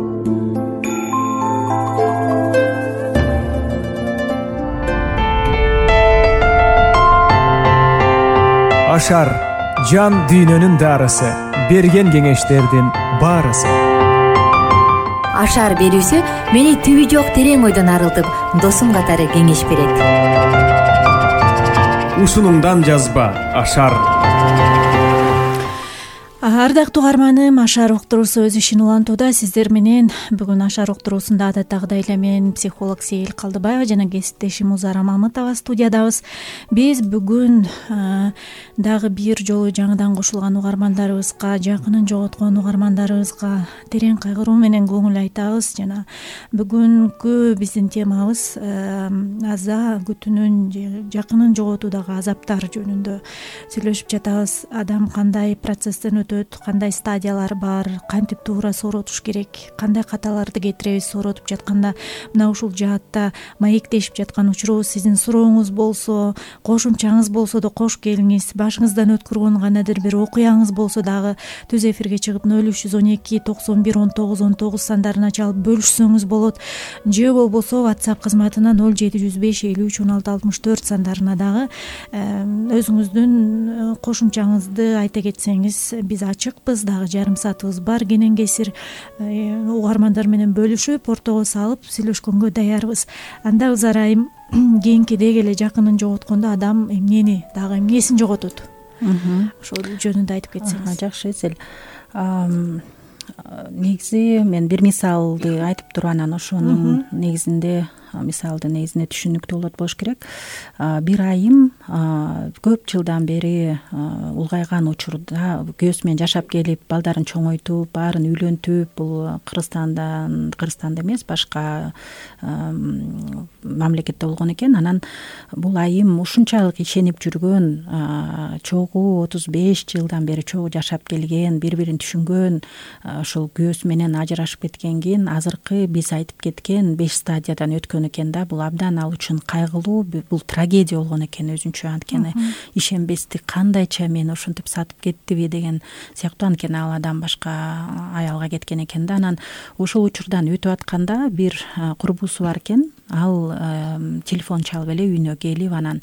Ашар жан дүйнөнүн дарысы, берген кеңештердин баарысы. Ашар берүүсү мени түбү жок терең ойдон арылтып, досум катары кеңеш берет. Ушунуңдан жазба Ашар. Ардактуу угарманым, Ашар уктуруусу өз ишин улантууда. Сиздер менен бүгүн Ашар уктуруусунда адаттагыдай эле мен психолог Сейил Калдыбаева жана кесиптешим Узара Мамытова студиядабыз. Биз бүгүн дагы бир жолу жаңыдан кошулган угармандарыбызга, жакынын жоготкон угармандарыбызга терең кайгыруу менен көңүл айтабыз. Жана бүгүнкү биздин темабыз аза күтүүнүн, жакынын жоготуудагы азаптар жөнүндө сүйлөшүп жатабыз. Адам кандай процесстен өтөт, кандай стадиялар бар, кантип туура сооротуш керек, кандай каталарды кетиребиз сооротуп жатканда. Мына ушул жаатта маектешип жаткан учурубуз. Сиздин сурооңуз болсо, кошумчаңыз болсо да кош келиңиз. Башыңыздан өткөргөн кандайдыр бир окуяңыз болсо дагы түз эфирге чыгып ноль үч жүз он эки токсон бир он тогуз он тогуз сандарына чалып бөлүшсөңүз болот. Же болбосо WhatsApp кызматына ноль жети жүз беш элүү үч он алты алтымыш төрт сандарына дагы өзүңүздүн кошумчаңызды айта кетсеңиз биз ачыкпыз, дагы жарым саатыбыз бар. Кенен кесир угармандар менен бөлүшүп, ортого салып сүйлөшкөнгө даярбыз. Анда Узар айым, кийинки деги эле жакынын жоготкондо адам эмнени, дагы эмнесин жоготот? Ошол жөнүндө айтып кетсеңиз. Жакшы эсел. Негизи мен бир мисалды айтып туруп, анан ошонун негизинде мисалды негизинде түшүнүктүү болот болуш керек. Бир айым көп жылдан бери улгайган учурда күйөөсү менен жашап келип, балдарын чоңойтуп, баарын үйлөнтүп, бул Кыргызстандан Кыргызстанда эмес, башка мамлекетте болгон экен. Анан бул айым ушунчалык ишенип жүргөн, чогуу отуз беш жылдан бери чогуу жашап келген, бири-бирин түшүнгөн, ошол күйөөсү менен ажырашып кеткенден кийин азыркы биз айтып кеткен беш стадиядан өткөн экен да. Бул абдан ал үчүн кайгылуу, бул трагедия болгон экен өзүнчө. Анткени ишенбестик, кандайча мени ушинтип сатып кеттиби деген сыяктуу. Анткени ал адам башка аялга кеткен экен да. Анан ошол учурдан өтүп атканда бир курбусу бар экен. Ал телефон чалып эле үйүнө келип, анан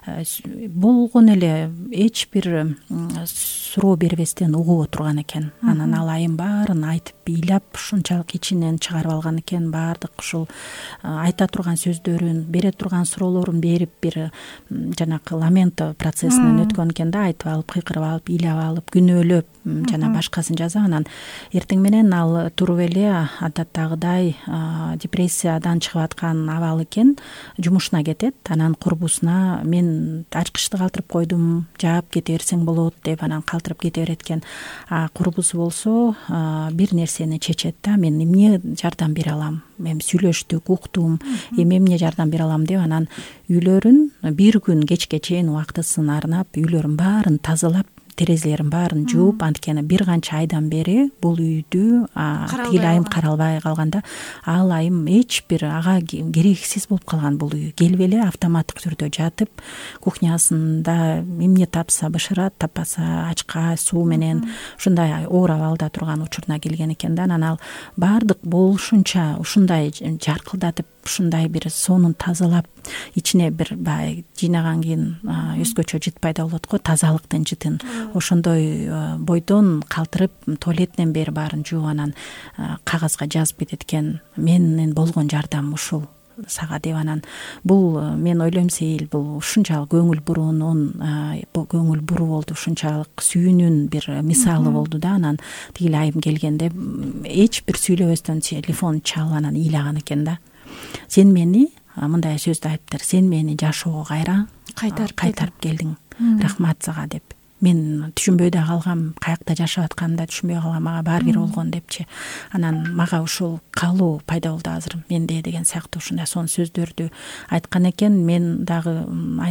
болгон эле эч бир суроо бербестен угуп отурган экен. Анан ал айым баарын айтып ыйлап, ушунчалык ичинен чыгарып алган экен. Баардык ушул айта турган сөздөрүн, бере турган суроолорун берип, бир жанакы ламент процессинен өткөн экен да. Айтып алып, кыйкырып алып, ыйлап алып, күнөөлөп, жана башкасын жаза. Анан эртең менен ал туруп эле адаттагыдай депрессиядан чыгып аткан абал экен, жумушуна кетет. Анан курбусуна мен ачкычты калтырып койдум, жаап кете берсең болот деп, анан калтырып кете берет экен. А курбусу болсо бир нерсени чечет да: мен эмне жардам бере алам, мен сүйлөштүк, уктум, эми эмне жардам бере алам деп, анан үйлөрүн бир күн кечке чейин убактысын арнап, үйлөрүн баарын тазалап, терезелерин баарын жууп, анткени бир канча айдан бери бул үйдү тигил айым каралбай калганда. Ал айым эч бир ага керексиз болуп калган бул үй. Келип эле автоматтык түрдө жатып, кухнясында эмне тапса бышырат, таппаса ачка суу менен ушундай оор абалда турган учуруна келген экен да. Анан ал баардык болушунча ушундай жаркылдатып, ушундай бир сонун тазалап, ичине бир баягы жыйнаган кийин өзгөчө жыт пайда болот го, тазалыктын жытын. Ошондой бойдон калтырып, туалеттен бери баарын жууп, анан кагазга жазып кетет экен: менен болгон жардам ушул сага деп. Анан бул мен ойлойм, Сейил, бул ушунчалык көңүл буруунун, көңүл буруу болду, ушунчалык сүйүүнүн бир мисалы болду да. Анан тигил айым келгенде эч бир сүйлөбөстөн телефон чалып анан ыйлаган экен да: сен мени, мындай сөздү айтыптыр, сен мени жашоого кайра кайтарып келдиң, рахмат сага деп. Мен түшүнбөй да калгам, каякта жашап атканымда түшүнбөй калгам, мага баары бир болгон депчи. Анан мага ушул каалоо пайда болду азыр менде деген сыяктуу ушундай сонун сөздөрдү айткан экен. Мен дагы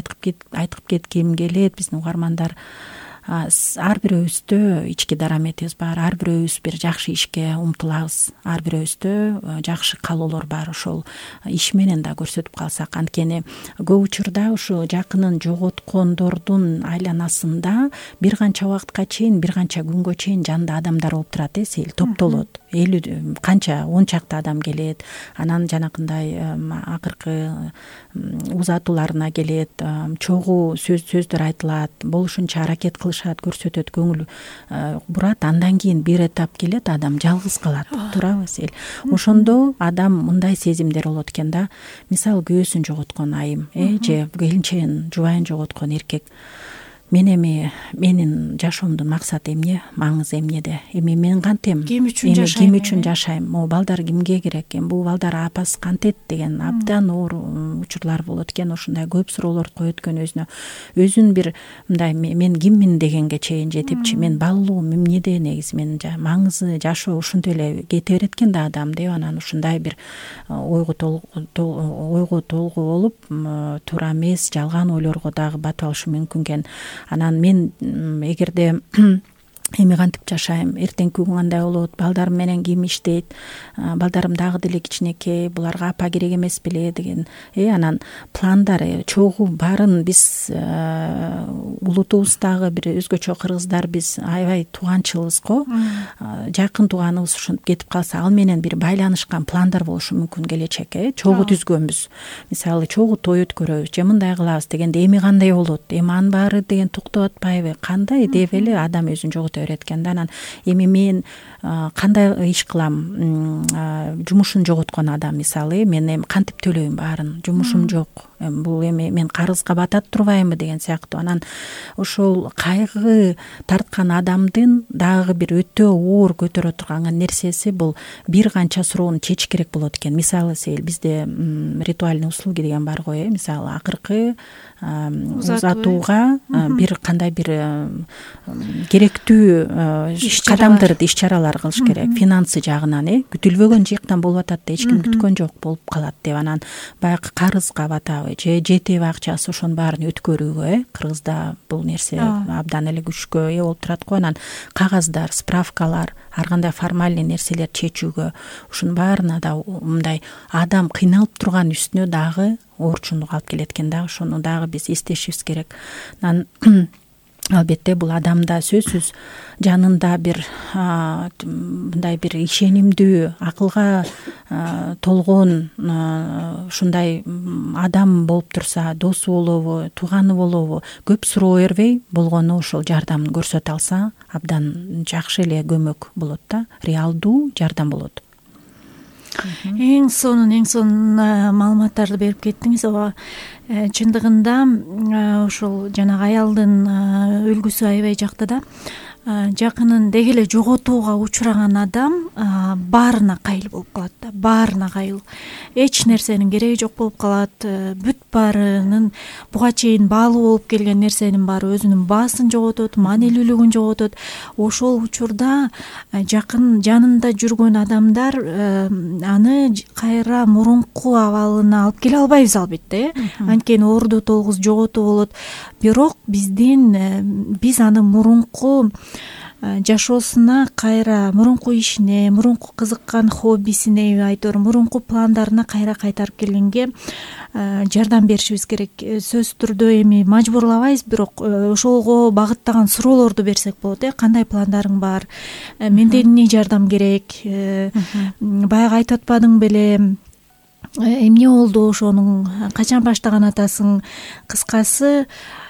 айтып кетким келет, биздин угармандар, ар бирөөбүздө ички дараметибиз бар, ар бирөөбүз бир жакшы ишке умтулабыз, ар бирөөбүздө жакшы каалоолор бар. Ошол иш менен да көрсөтүп калсак, анткени көп учурда ушу жакынын жоготкондордун айланасында бир канча убакытка чейин, бир канча күнгө чейин жанында адамдар болуп турат, эсил топтолот. элүү канча он чакты адам келет. Анан жанакындай акыркы узатууларына келет, чогуу сөз сөздөр айтылат, болушунча аракет кылышат, көрсөтөт, көңүл бурат. Андан кийин бир этап келет, адам жалгыз калат, туурабы Сейил? Ошондо адам мындай сезимдер болот экен да. Мисалы, күйөөсүн жоготкон айым, э же келинчегин, жубайын жоготкон эркек: мен эми менин жашоомдун максаты эмне, маңызы эмнеде, эми мен кантем, ким үчүн жашайм, ким үчүн жашайм, могу балдар кимге керек, эми бул балдар апасы кантет деген абдан оор учурлар болот экен. Ушундай көп суроолорду коет экен өзүнө. Өзүн бир мындай мен киммин дегенге чейин жетипчи, мен баллуум эмнеде, негизи менин маңызы жашоо ушинтип эле кете берет экен да адам деп. Анан ушундай бир ойго ойго толгу болуп, туура эмес жалган ойлорго дагы батып алышы мүмкүн экен. Анан мен эгерде эми кантип жашайм, эртеңки күн кандай болот, балдарым менен ким иштейт, балдарым дагы деле кичинекей, буларга апа керек эмес беле деген э анан пландар чогуу баарын биз улутубуз дагы бир өзгөчө кыргыздар, биз аябай тууганчылбыз го, жакын тууганыбыз ушинтип кетип калса, ал менен бир байланышкан пландар болушу мүмкүн келечекке. Чогуу түзгөнбүз, мисалы чогуу той өткөрөбүз, же мындай кылабыз дегенде эми кандай болот, эми анын баары деген токтоп атпайбы, кандай деп эле адам өзүн жоготот өтө берет экен да. Анан эми мен кандай иш кылам, жумушун жоготкон адам мисалы, мен эми кантип төлөйм баарын, жумушум жок, бул эми мен карызга батат турбаймынбы деген сыяктуу. Анан ошол кайгы тарткан адамдын дагы бир өтө оор көтөрө турган нерсеси бул бир канча суроону чечиш керек болот экен. Мисалы сейил бизде ритуальный услуги деген бар го, э мисалы акыркы узатууга бир кандай бир керектүү кадамдарды, иш чаралар кылыш керек. Финансы жагынан, э күтүлбөгөн жактан болуп атат да, эч ким күткөн жок болуп калат деп. Анан баягы карызга батабы же жетеби акчасы, ошонун баарын өткөрүүгө, э Кыргызда бул нерсе абдан эле күчкө ээ болуп турат го. Анан кагаздар, справкалар, ар кандай формальный нерселер чечүүгө, ушунун баарына да мындай адам кыйналып турган үстүнө дагы оорчундук алып келет экен да. Ошону дагы биз эстешибиз керек. Анан албетте бул адамда сөзсүз жанында бир мындай бир ишенимдүү, акылга толгон ушундай адам болуп турса, досу болобу, тууганы болобу, көп суроо бербей болгону ошол жардамын көрсөтө алса абдан жакшы эле көмөк болот да, реалдуу жардам болот. Эң сонун эң сонун маалыматтарды берип кеттиңиз. Ооба, чындыгында ошол жанагы аялдын үлгүсү аябай жакты да. Жакынын деги эле жоготууга учураган адам баарына кайыл болуп калат да, баарына кайыл. Эч нерсенин кереги жок болуп калат. Бүт баарынын буга чейин баалуу болуп келген нерсенин баары өзүнүн баасын жоготот, маанилүүлүгүн жоготот. Ошол учурда жакын жанында жүргөн адамдар аны кайра мурунку абалына алып келе албайбыз албетте, э анткени орду толгуз жоготуу болот. Бирок биздин биз аны мурунку жашоосуна кайра, мурунку ишине, мурунку кызыккан хоббисине, айтор мурунку пландарына кайра кайтарып келгенге жардам беришибиз керек. Сөзсүз түрдө эми мажбурлабайбыз, бирок ошолго багыттаган суроолорду берсек болот, э кандай пландарың бар, менден эмне жардам керек, баягы айтып атпадың беле, эмне болду, ошонун качан баштаган атасың. Кыскасы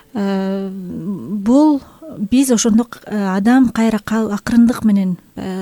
бул биз ошондо адам кайра акырындык менен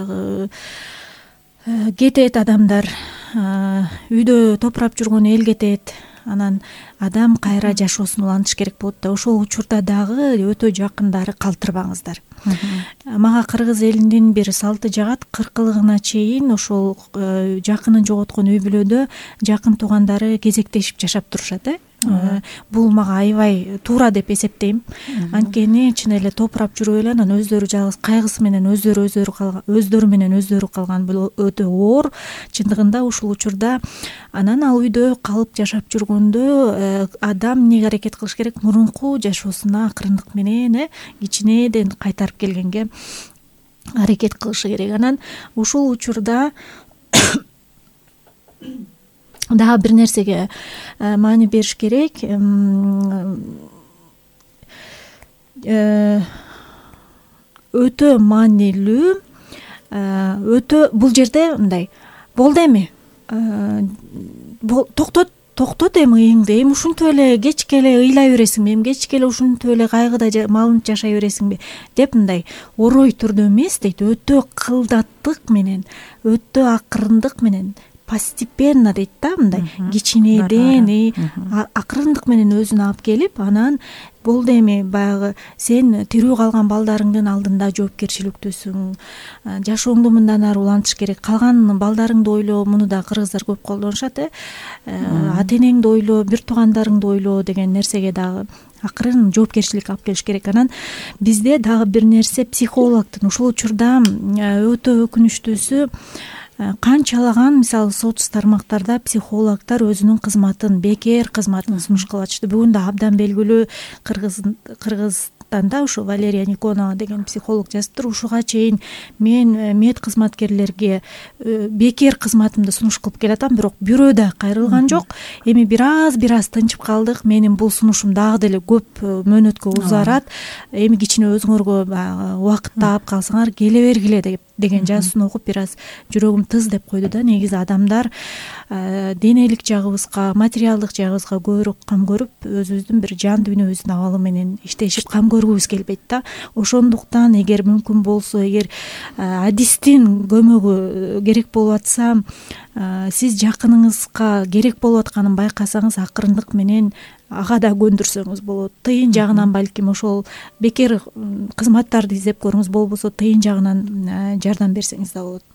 кетет, адамдар үйдө топурап жүргөн эл кетет, анан адам кайра жашоосун улантыш керек болот да. Ошол учурда дагы өтө жакындары калтырбаңыздар. Мага кыргыз элинин бир салты жагат, кырк ылыгына чейин ошол жакынын жоготкон үй бүлөдө жакын туугандары кезектешип жашап турушат, э бул мага аябай туура деп эсептейм. Анткени чын эле топурап жүрүп эле анан өздөрү жалгыз кайгысы менен өздөрү өздөрү калган, өздөрү менен өздөрү калган бул өтө оор. Чындыгында ушул учурда анан ал үйдө калып жашап жүргөндө адам эмнеге аракет кылыш керек? Мурунку жашоосуна акырындык менен, э кичинеден кайтарып келгенге аракет кылышы керек. Анан ушул учурда дагы бир нерсеге маани бериш керек. Өтө маанилүү, өтө бул жерде мындай болду, эми токтот токтот эми ыйыңды, эми ушинтип эле кечке эле ыйлай бересиңби, эми кечке эле ушинтип эле кайгыда малынып жашай бересиңби деп мындай орой түрдө эмес дейт, өтө кылдаттык менен, өтө акырындык менен, постепенно дейт да, мындай кичинеден акырындык менен өзүн алып келип, анан болду, эми баягы сен тирүү калган балдарыңдын алдында жоопкерчиликтүүсүң, жашооңду мындан ары улантыш керек, калган балдарыңды ойлоо. Муну да кыргыздар көп колдонушат, э ата энеңди ойлоо, бир туугандарыңды ойлоо деген нерсеге дагы акырын жоопкерчилик алып келиш керек. Анан бизде дагы бир нерсе, психологдун ушул учурда өтө өкүнүчтүүсү, канчалаган мисалы соц тармактарда психологдор өзүнүн кызматын, бекер кызматын сунуш кылып атышты. Бүгүн да абдан белгилүү Кыргыз Кыргызстанда ушу Валерия Никонова деген психолог жазыптыр. Ушуга чейин мен мед кызматкерлерге бекер кызматымды сунуш кылып келатам, бирок бирөө да кайрылган жок. Эми бир аз бир аз тынчып калдык. Менин бул сунушум дагы деле көп мөөнөткө узарат. Эми кичине өзүңөргө убакыт таап калсаңар келе бергиле деп деген жазуусун окуп бир аз жүрөгүм тыз деп койду да. Негизи адамдар денелик жагыбызга, материалдык жагыбызга көбүрөөк кам көрүп, өзүбүздүн бир жан дүйнөбүздүн абалы менен иштешип кам көргүбүз келбейт да. Ошондуктан эгер мүмкүн болсо, эгер адистин көмөгү керек болуп атса, сиз жакыныңызга керек болуп атканын байкасаңыз, акырындык менен ага да көндүрсөңүз болот. Тыйын жагынан балким ошол бекер кызматтарды издеп көрүңүз, болбосо тыйын жагынан жардам берсеңиз да болот.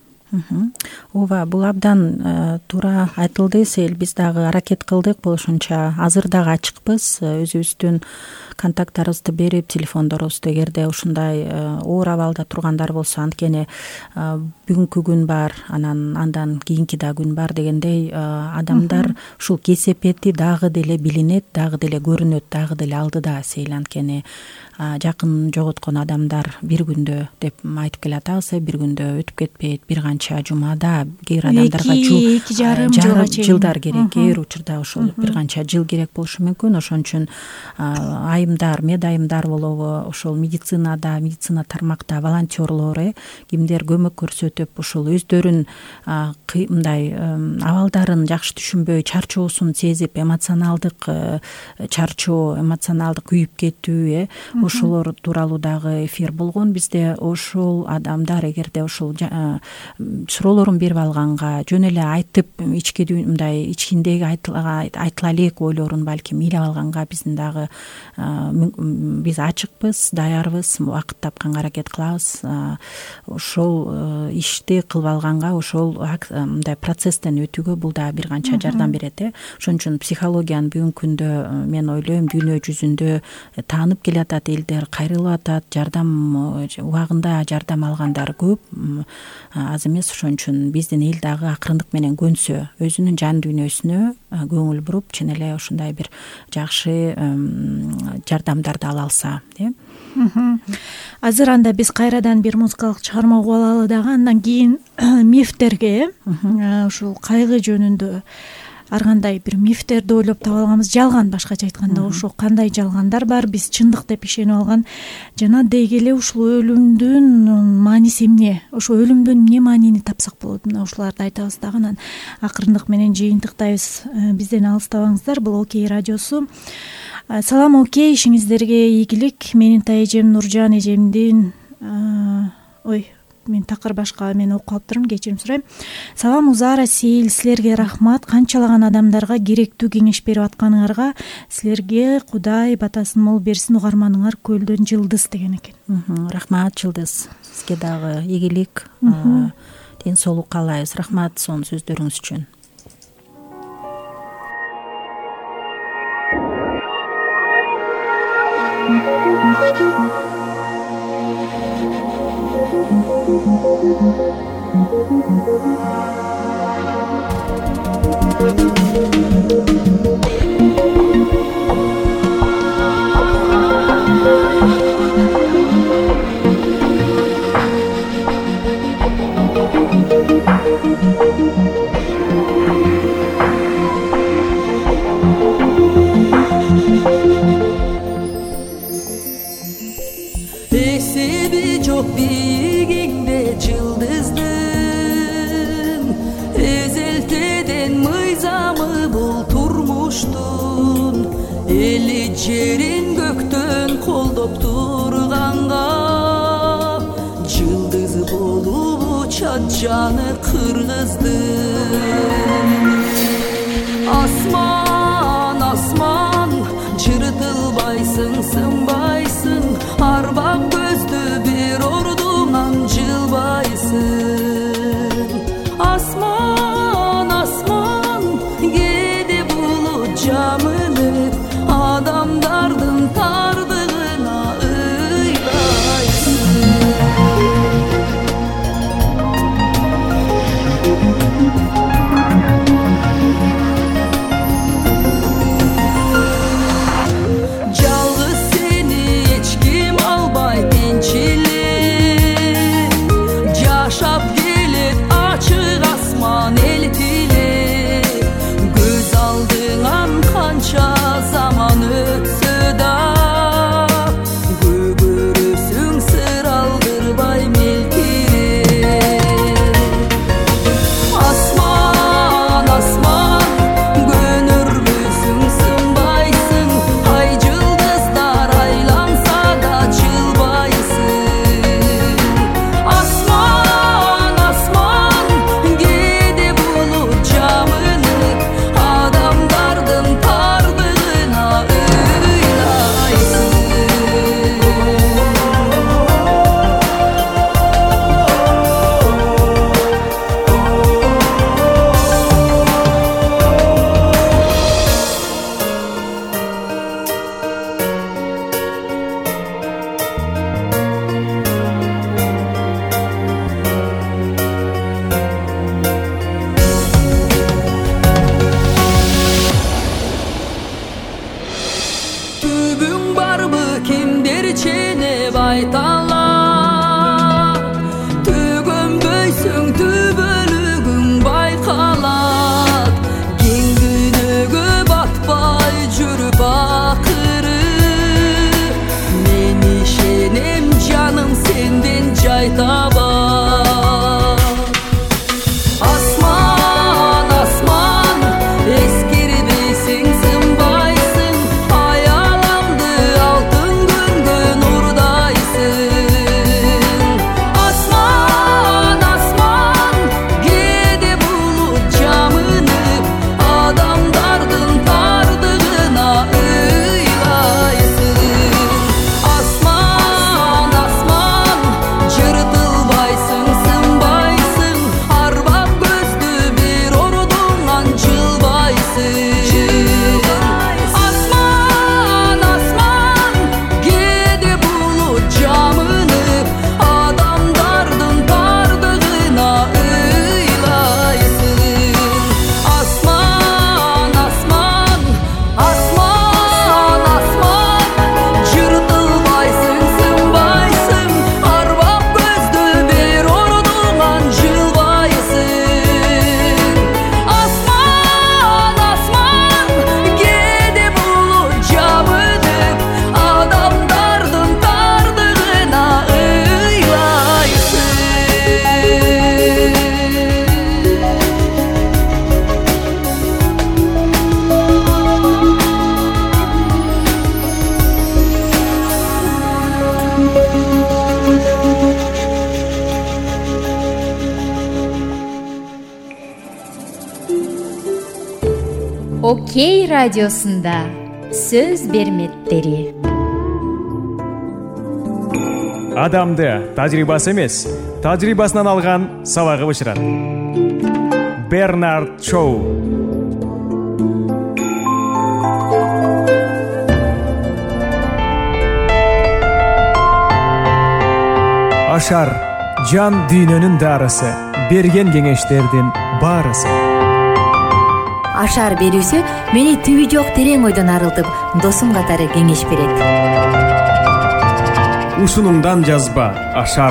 ооба, бул абдан туура айтылды. Сел биз дагы аракет кылдык, болушунча азыр дагы ачыкпыз. Өзүбүздүн контакттарыбызды берип, телефондорубузду эгерде ушундай оор абалда тургандар болсо, анткени бүгүнкү күн бар, анан андан кийинки да күн бар дегендей, адамдар ушул кесепети дагы деле билинет, дагы деле көрүнөт, дагы деле алдыда. Сейил анткени жакын жоготкон адамдар бир күндө деп айтып келатабыз, бир күндө өтүп кетпейт, бир канча жумада, кээ бир адамдарга эки жарым жылдар керек, кээ бир учурда ошол бир канча жыл керек болушу мүмкүн. Ошон үчүн айымдар, медайымдар болобу, ошол медицинада, медицина тармакта волонтерлор, кимдер көмөк көрсөтүп, ушул өздөрүн мындай абалдарын жакшы түшүнбөй, чарчоосун сезип, эмоционалдык чарчоо, эмоционалдык күйүп кетүү, ошолор тууралуу дагы эфир болгон бизде. Ошол адамдар эгерде ошол суроолорун берип алганга, жөн эле айтып, ички мындай ичиндеги айтыла элек ойлорун балким илип алганга, биздин дагы биз ачыкпыз, даярбыз, убакыт тапканга аракет кылабыз. Ошол ишти кылып алганга, ошол мындай процесстен өтүүгө бул дагы бир канча жардам берет. Ошон үчүн психологиянын бүгүнкү күндө мен ойлойм, дүйнө жүзүндө таанып келатат элдер, кайрылып атат, жардам убагында жардам алгандар көп, аз эмес. Ошон үчүн биздин эл дагы акырындык менен көнсө, өзүнүн жан дүйнөсүнө көңүл буруп, чын эле ушундай бир жакшы жардамдарды ала алса. Азыр анда биз кайрадан бир музыкалык чыгарма угуп алалы дагы, андан кийин мифтерге, ушул кайгы жөнүндө ар кандай бир мифтерди ойлоп таба алганбыз. Жалган, башкача айтканда, ошо кандай жалгандар бар, биз чындык деп ишенип алган. жана деги эле ушул өлүмдүн мааниси эмне, ошо өлүмдөн эмне маанини тапсак болот, мына ушуларды айтабыз дагы. Анан акырындык менен жыйынтыктайбыз. Бизден алыстабаңыздар, бул Окей радиосу. Салам Окей, ишиңиздерге ийгилик. Менин тайэжем Нуржан эжемдин ой мен такыр башка мен окуп калыптырмын, кечирим сурайм. Салам Узара, Сейил, силерге рахмат. Канчалаган адамдарга керектүү кеңеш берип атканыңарга силерге Кудай батасын мол берсин, угарманыңар көлдөн жылдыз деген экен. Рахмат Жылдыз, сизге дагы ийгилик, ден соолук каалайбыз. Рахмат сонун сөздөрүңүз үчүн. Эсеби жок биигиңде жылдыздын, эзелтеден мыйзамы бул турмуштун, эли жерин көктөн колдоп турганга, жылдыз болуп учат жаны кыргыздын. Асман, асман, жыртылбайсың, сынбайсың, арбак көздү бир ордуңан жылбайсың. Асман, асман, кээде булут жамылып, адамдардын тардыгына ыйлайсың. Жалгыз сен Окей радиосунда сөз берметтери. Адамды тажрыйбасы эмес, тажрыйбасынан алган сабагы бышырат. Бернард Шоу. Ашар жан дүйнөнүн дарысы, берген кеңештердин барысы. Ашар берүүсү мени түбү жок терең ойдон арылтып, досум катары кеңеш берет. Ушунумдан жазба Ашар.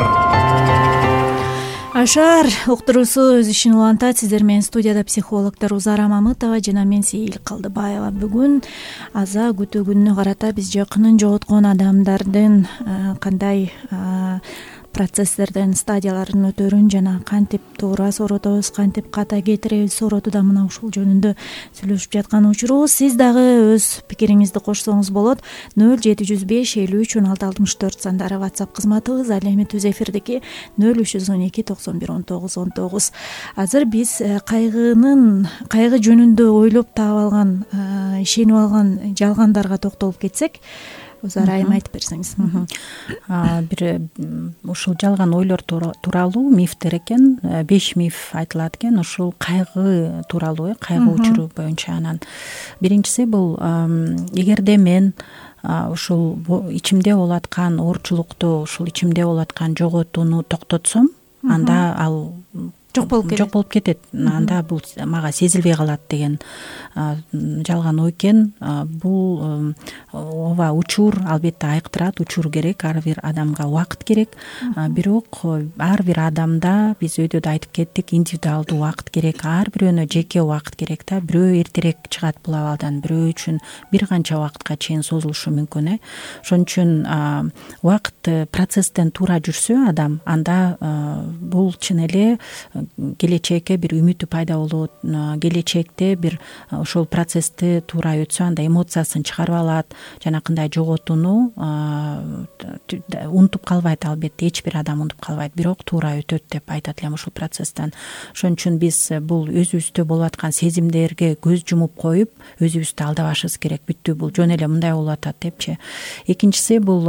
Ашар уктуруусу өз ишин улантат. Сиздер менен студияда психологдор Узара Мамытова жана мен Сейил Калдыбаева. Бүгүн аза күтүү күнүнө карата биз жакынын жоготкон адамдардын кандай процесстерден, стадияларын өтөрүн жана кантип туура соротобуз, кантип ката кетиребиз сороту да мына ушул жөнүндө сүйлөшүп жаткан учурубуз. Сиз дагы өз пикириңизди кошсоңуз болот. нөл жети жүз беш элүү үч он алты алтымыш төрт сандары WhatsApp кызматыбыз, ал эми түз эфирдики нөл үч жүз он эки токсон бир он тогуз он тогуз. Азыр биз кайгынын кайгы жөнүндө ойлоп таап алган, ишенип алган жалгандарга токтолуп кетсек, Узар айым айтып берсеңиз. Бир ушул жалган ойлор тууралуу мифтер экен, беш миф айтылат экен ушул кайгы тууралуу, кайгы учуру боюнча. Анан биринчиси бул, эгерде мен ушул ичимде болуп аткан оорчулукту, ушул ичимде болуп аткан жоготууну токтотсом, анда ал жок болуп кетет. Жок болуп кетет. Анда бул мага сезилбей калат деген жалган ой экен. Бул ооба учур албетте айыктырат, учур керек, ар бир адамга убакыт керек. Бирок ар бир адамда, биз өйдө да айтып кеттик, индивидуалдуу убакыт керек, ар бирөөнө жеке убакыт керек да. Бирөө эртерээк чыгат бул абалдан, бирөө үчүн бир канча убакытка чейин созулушу мүмкүн э. Ошон үчүн убакыт процесстен туура жүрсө адам, анда бул чын эле келечекке бир үмүтү пайда болот. Келечекте бир ошол процессти туура өтсө, анда эмоциясын чыгарып алат, жанакындай жоготууну унутуп калбайт. Албетте эч бир адам унутуп калбайт, бирок туура өтөт деп айтат элем ушул процесстен. Ошон үчүн биз бул өзүбүздө болуп аткан сезимдерге көз жумуп коюп, өзүбүздү алдабашыбыз керек. Бүттү, бул жөн эле мындай болуп атат депчи. Экинчиси бул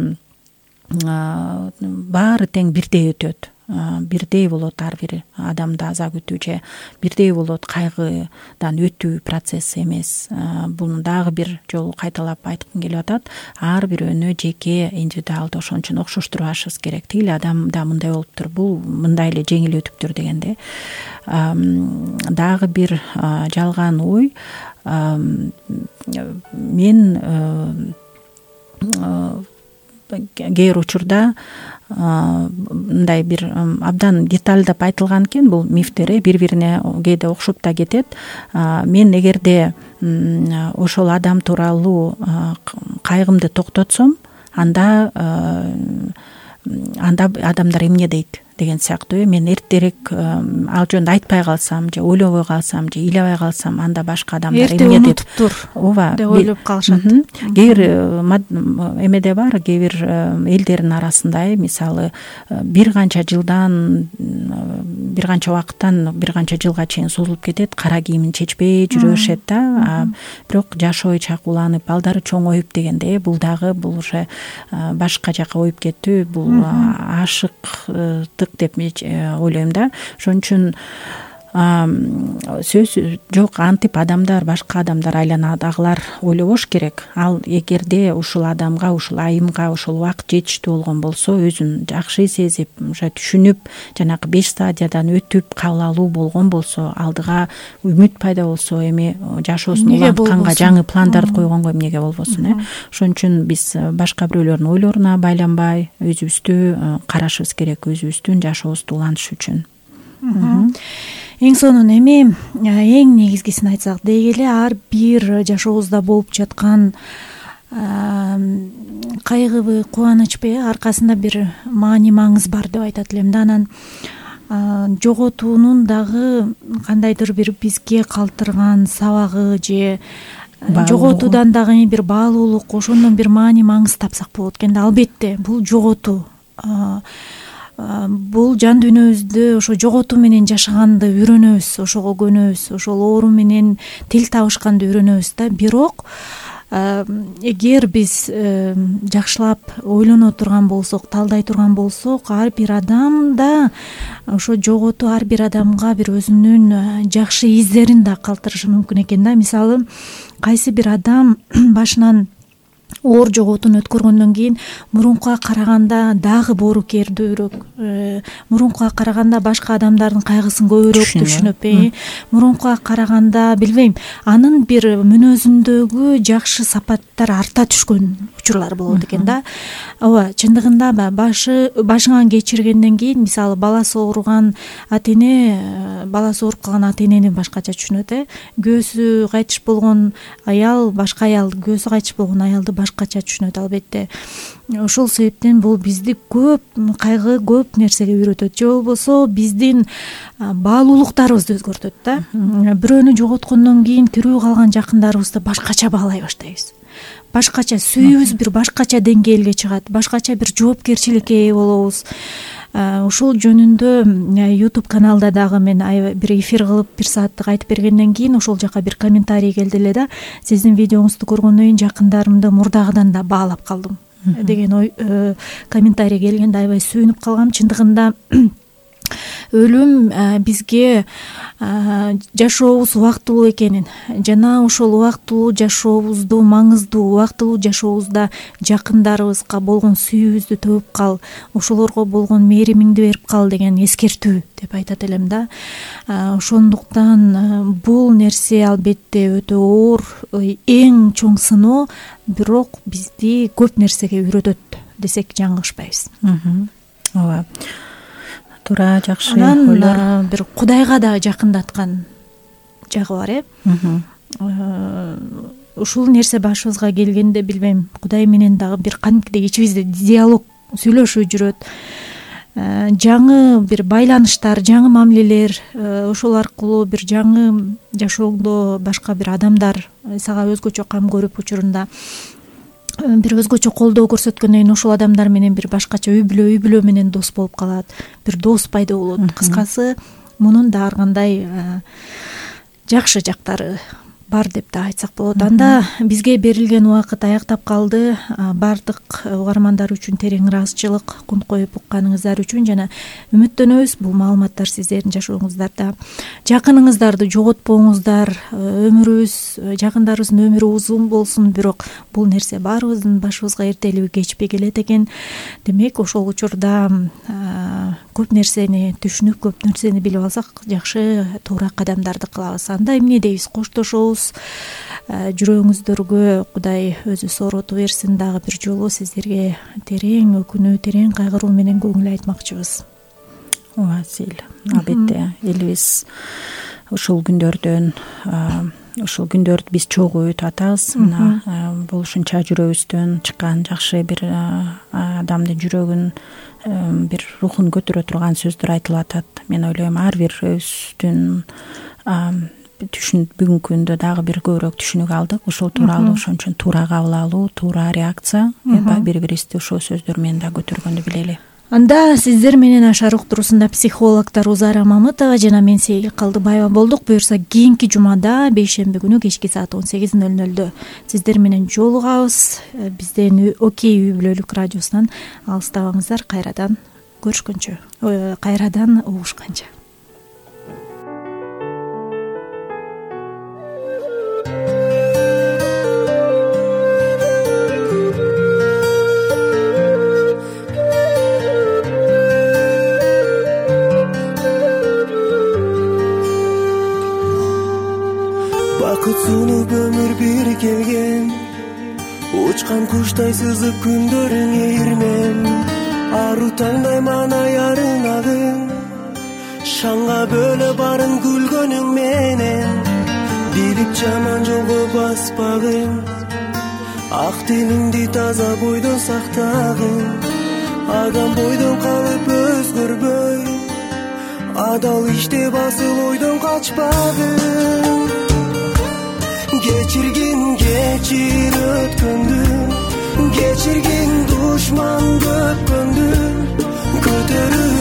баары тең бирдей өтөт. Бирдей болот ар бир адамда аза күтүү же бирдей болот кайгыдан өтүү процесси эмес. Буну дагы бир жолу кайталап айткым келип атат. Ар бирөөнө жеке, индивидуалдуу, ошон үчүн окшоштурбашыбыз керек. Тигил адамда мындай болуптур, бул мындай эле жеңил өтүптүр дегенде. Дагы бир жалган ой, мен кээ бир учурда мындай бир абдан деталдап айтылган экен, бул мифтер бири-бирине кээде окшоп да кетет. Мен эгерде ошол адам тууралуу кайгымды токтотсом, анда анда адамдар эмне дейт деген сыяктуу. Мен эртерээк ал жөнүндө айтпай калсам же ойлобой калсам же ыйлабай калсам, анда башка адамдар эмне деп ооба деп ойлоп калышат. Кээ бир эмеде бар, кээ бир элдердин арасында, мисалы бир канча жылдан, бир канча убакыттан бир канча жылга чейин созулуп кетет, кара кийимин чечпей жүрөшөт да. Бирок жашоо чакуланып, балдары чоңоюп дегенде, бул дагы бул уже башка жака оюп кеттүү, бул ашык деп ойлойм да. Ошон үчүн сөз жок, антип адамдар, башка адамдар айланадагылар ойлобош керек. Ал эгерде ушул адамга, ушул айымга ушул убакыт жетиштүү болгон болсо, өзүн жакшы сезип, уже түшүнүп, жанагы беш стадиядан өтүп кабыл алуу болгон болсо, алдыга үмүт пайда болсо, эми жашоосун улантканга жаңы пландарды койгонго эмнеге болбосун э. Ошон үчүн биз башка бирөөлөрдүн ойлоруна байланбай, өзүбүздү карашыбыз керек, өзүбүздүн жашообузду улантыш үчүн. Эң сонун эми эң негизгисин айтсак, дегеле ар бир жашообузда болуп жаткан кайгыбы, кубанычпы, аркасында бир маани маңыз бар деп айтат элем да. Анан жоготуунун дагы кандайдыр бир бизге калтырган сабагы же жоготуудан дагы бир баалуулук, ошондон бир маани маңыз тапсак болот экен да. Албетте бул жоготуу. бул жан дүйнөбүздү ошо жоготуу менен жашаганды үйрөнөбүз, ошого көнөбүз, ошол оору менен тил табышканды үйрөнөбүз да. Бирок эгер биз жакшылап ойлоно турган болсок, талдай турган болсок, ар бир адамда ошо жоготуу ар бир адамга бир өзүнүн жакшы издерин да калтырышы мүмкүн экен да. Мисалы, кайсы бир адам башынан оор жоготууну өткөргөндөн кийин мурункуга караганда дагы боорукердүүрөөк, мурункуга караганда башка адамдардын кайгысын көбүрөөк түшүнүп, мурункуга караганда билбейм, анын бир мүнөзүндөгү жакшы сапаттар арта түшкөн учурлар болот экен да. Ооба, чындыгында башы башыңан кечиргенден кийин, мисалы, баласы ооруган ата эне баласы ооруп калган ата энени башкача түшүнөт, э көөсү кайтыш болгон аял башка аял, көөсү кайтыш болгон аялды башкача түшүнөт албетте. Ошол себептен бул бизди көп кайгы, көп нерсеге үйрөтөт, же болбосо биздин баалуулуктарыбызды өзгөртөт да. Бирөөнү жоготкондон кийин тирүү калган жакындарыбызды башкача баалай баштайбыз. Башкача сүйүүбүз бир башкача деңгээлге чыгат, башкача бир жоопкерчиликке ээ болобуз. Ушул жөнүндө YouTube каналда дагы мен бир эфир кылып бир сааттык айтып бергенден кийин ошол жака бир комментарий келди эле да. Сиздин видеоңузду көргөндөн кийин жакындарымды мурдагыдан да баалап калдым деген ой комментарий келгенде аябай сүйүнүп калгам. Чындыгында өлүм бизге жашообуз убактылуу экенин жана ошол убактылуу жашообузду маңыздуу, убактылуу жашообузда жакындарыбызга болгон сүйүүбүздү төгүп кал, ошолорго болгон мээримиңди берип кал деген эскертүү деп айтат элем да. Ошондуктан бул нерсе албетте өтө оор, эң чоң сыноо, бирок бизди көп нерсеге үйрөтөт десек жаңылышпайбыз. Ооба, туура, жакшы ойлор. Анан бир Кудайга да жакындаткан жагы бар, э. Ушул нерсе башыбызга келгенде, билбейм, Кудай менен дагы бир кантип ичибизде диалог, сүйлөшүү жүрөт. Жаңы бир байланыштар, жаңы мамилелер, ошол аркылуу бир жаңы жашооңдо башка бир адамдар сага өзгөчө кам көрүп учурунда бир өзгөчө колдоо көрсөткөндөн кийин ошол адамдар менен бир башкача үй бүлө үй бүлө менен дос болуп калат, бир дос пайда болот. Кыскасы, мунун да ар кандай жакшы жактары бар деп да айтсак болот. Анда бизге берилген убакыт аяктап калды. Бардык угармандар үчүн терең ыраазычылык кунт коюп укканыңыздар үчүн жана үмүттөнөбүз бул маалыматтар сиздердин жашооңуздарда жакыныңыздарды жоготпоңуздар, өмүрүбүз, жакындарыбыздын өмүрү узун болсун, бирок бул нерсе баарыбыздын башыбызга эртелиби кечпей келет экен. Демек, ошол учурда көп нерсени түшүнүп, көп нерсени билип алсак, жакшы туура кадамдарды кылабыз. Анда эмне дейбиз? Коштошобуз. Жүрөгүңүздөргө Кудай өзү соороту берсин. Дагы бир жолу сиздерге терең өкүнүү, терең кайгыруу менен көңүл айтмакчыбыз. Ооба, Сил, албетте элибиз ушул күндөрдөн ушул күндөрдү биз чогуу өтүп атабыз. Мына болушунча жүрөгүбүздөн чыккан жакшы бир адамдын жүрөгүн, бир рухун көтөрө турган сөздөр айтылып атат. Мен ойлойм, ар бир өздүн түшүн бүгүнкү күндө дагы бир көбүрөөк түшүнүк алдык. Ошол тууралуу, ошон үчүн туура кабыл алуу, туура реакция, бири бирибизди ошол сөздөр менен да көтөргөндү билели. Анда сиздер менен Ашар уктуруусунда психологдор Узара Мамытова жана мен Сейги Калдыбаева болдук. Буюрса кийинки жумада бейшемби күнү кечки саат он сегиз ноль нолдо сиздер менен жолугабыз. Бизден Окей үй бүлөлүк радиосунан алыстабаңыздар. Кайрадан көрүшкөнчө, кайрадан угушканча. Бакытсынып өмүр бир келген, учкан куштай сызып күндөрүң ийирмем. Ару таңдай мана ярынагын, шаңга бөлө барын күлгөнүң менен. Билип жаман жолго баспагын, ак тилиңди таза бойдон сактагын. Адам бойдон калып өзгөрбөй, адал иште басыл ойдон качпагын. Geçirgin geçir ötkündü, geçirgin düşman köp köndü, kötörüp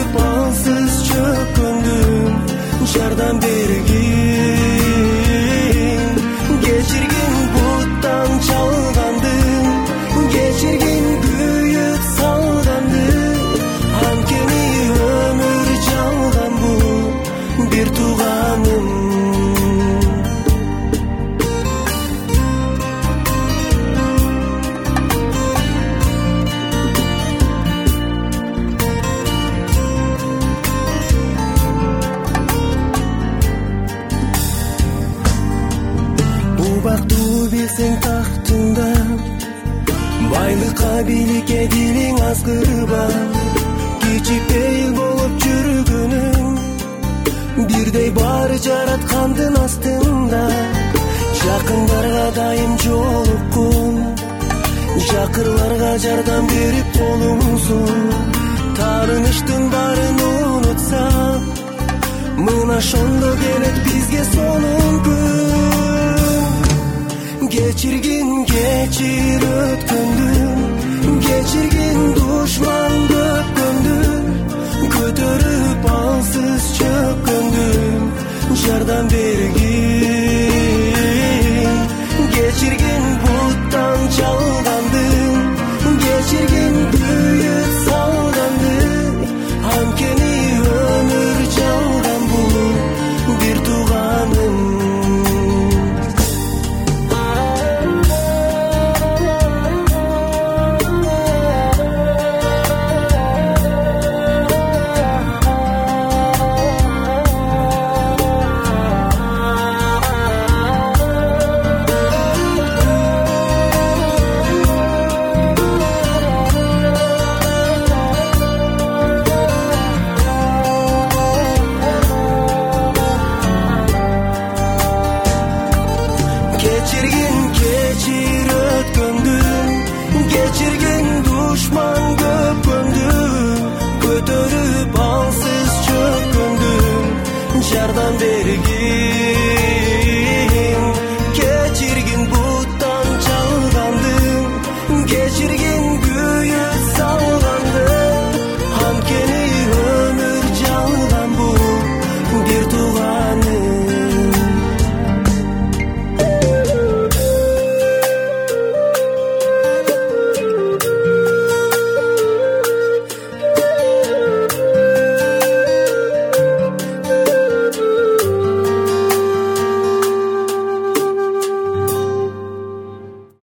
сен тактыңда, байлыкка бийликке дилиң азгырба. Кичипейил болуп жүргөнүң бирдей баары жараткандын астында. Жакындарга дайым жолуккун, жакырларга жардам берип колуңсун. Таарыныштын баарын унутсам, мына ошондо келет бизге сонун күн. Кечиргин кечир өткөндү, кечиргин душман көпкөндү, көтөрүп алсыз чөккөндү, жардам бергин. Кечиргин буттан чалганды, кечиргин күйүп салганды, анткени өмүр жалган бул бир тууганым. Кечиргин кечир өткөндү, кечиргин душман көпкөндү, көтөрүп алсыз чөккөндү, жардам бергин.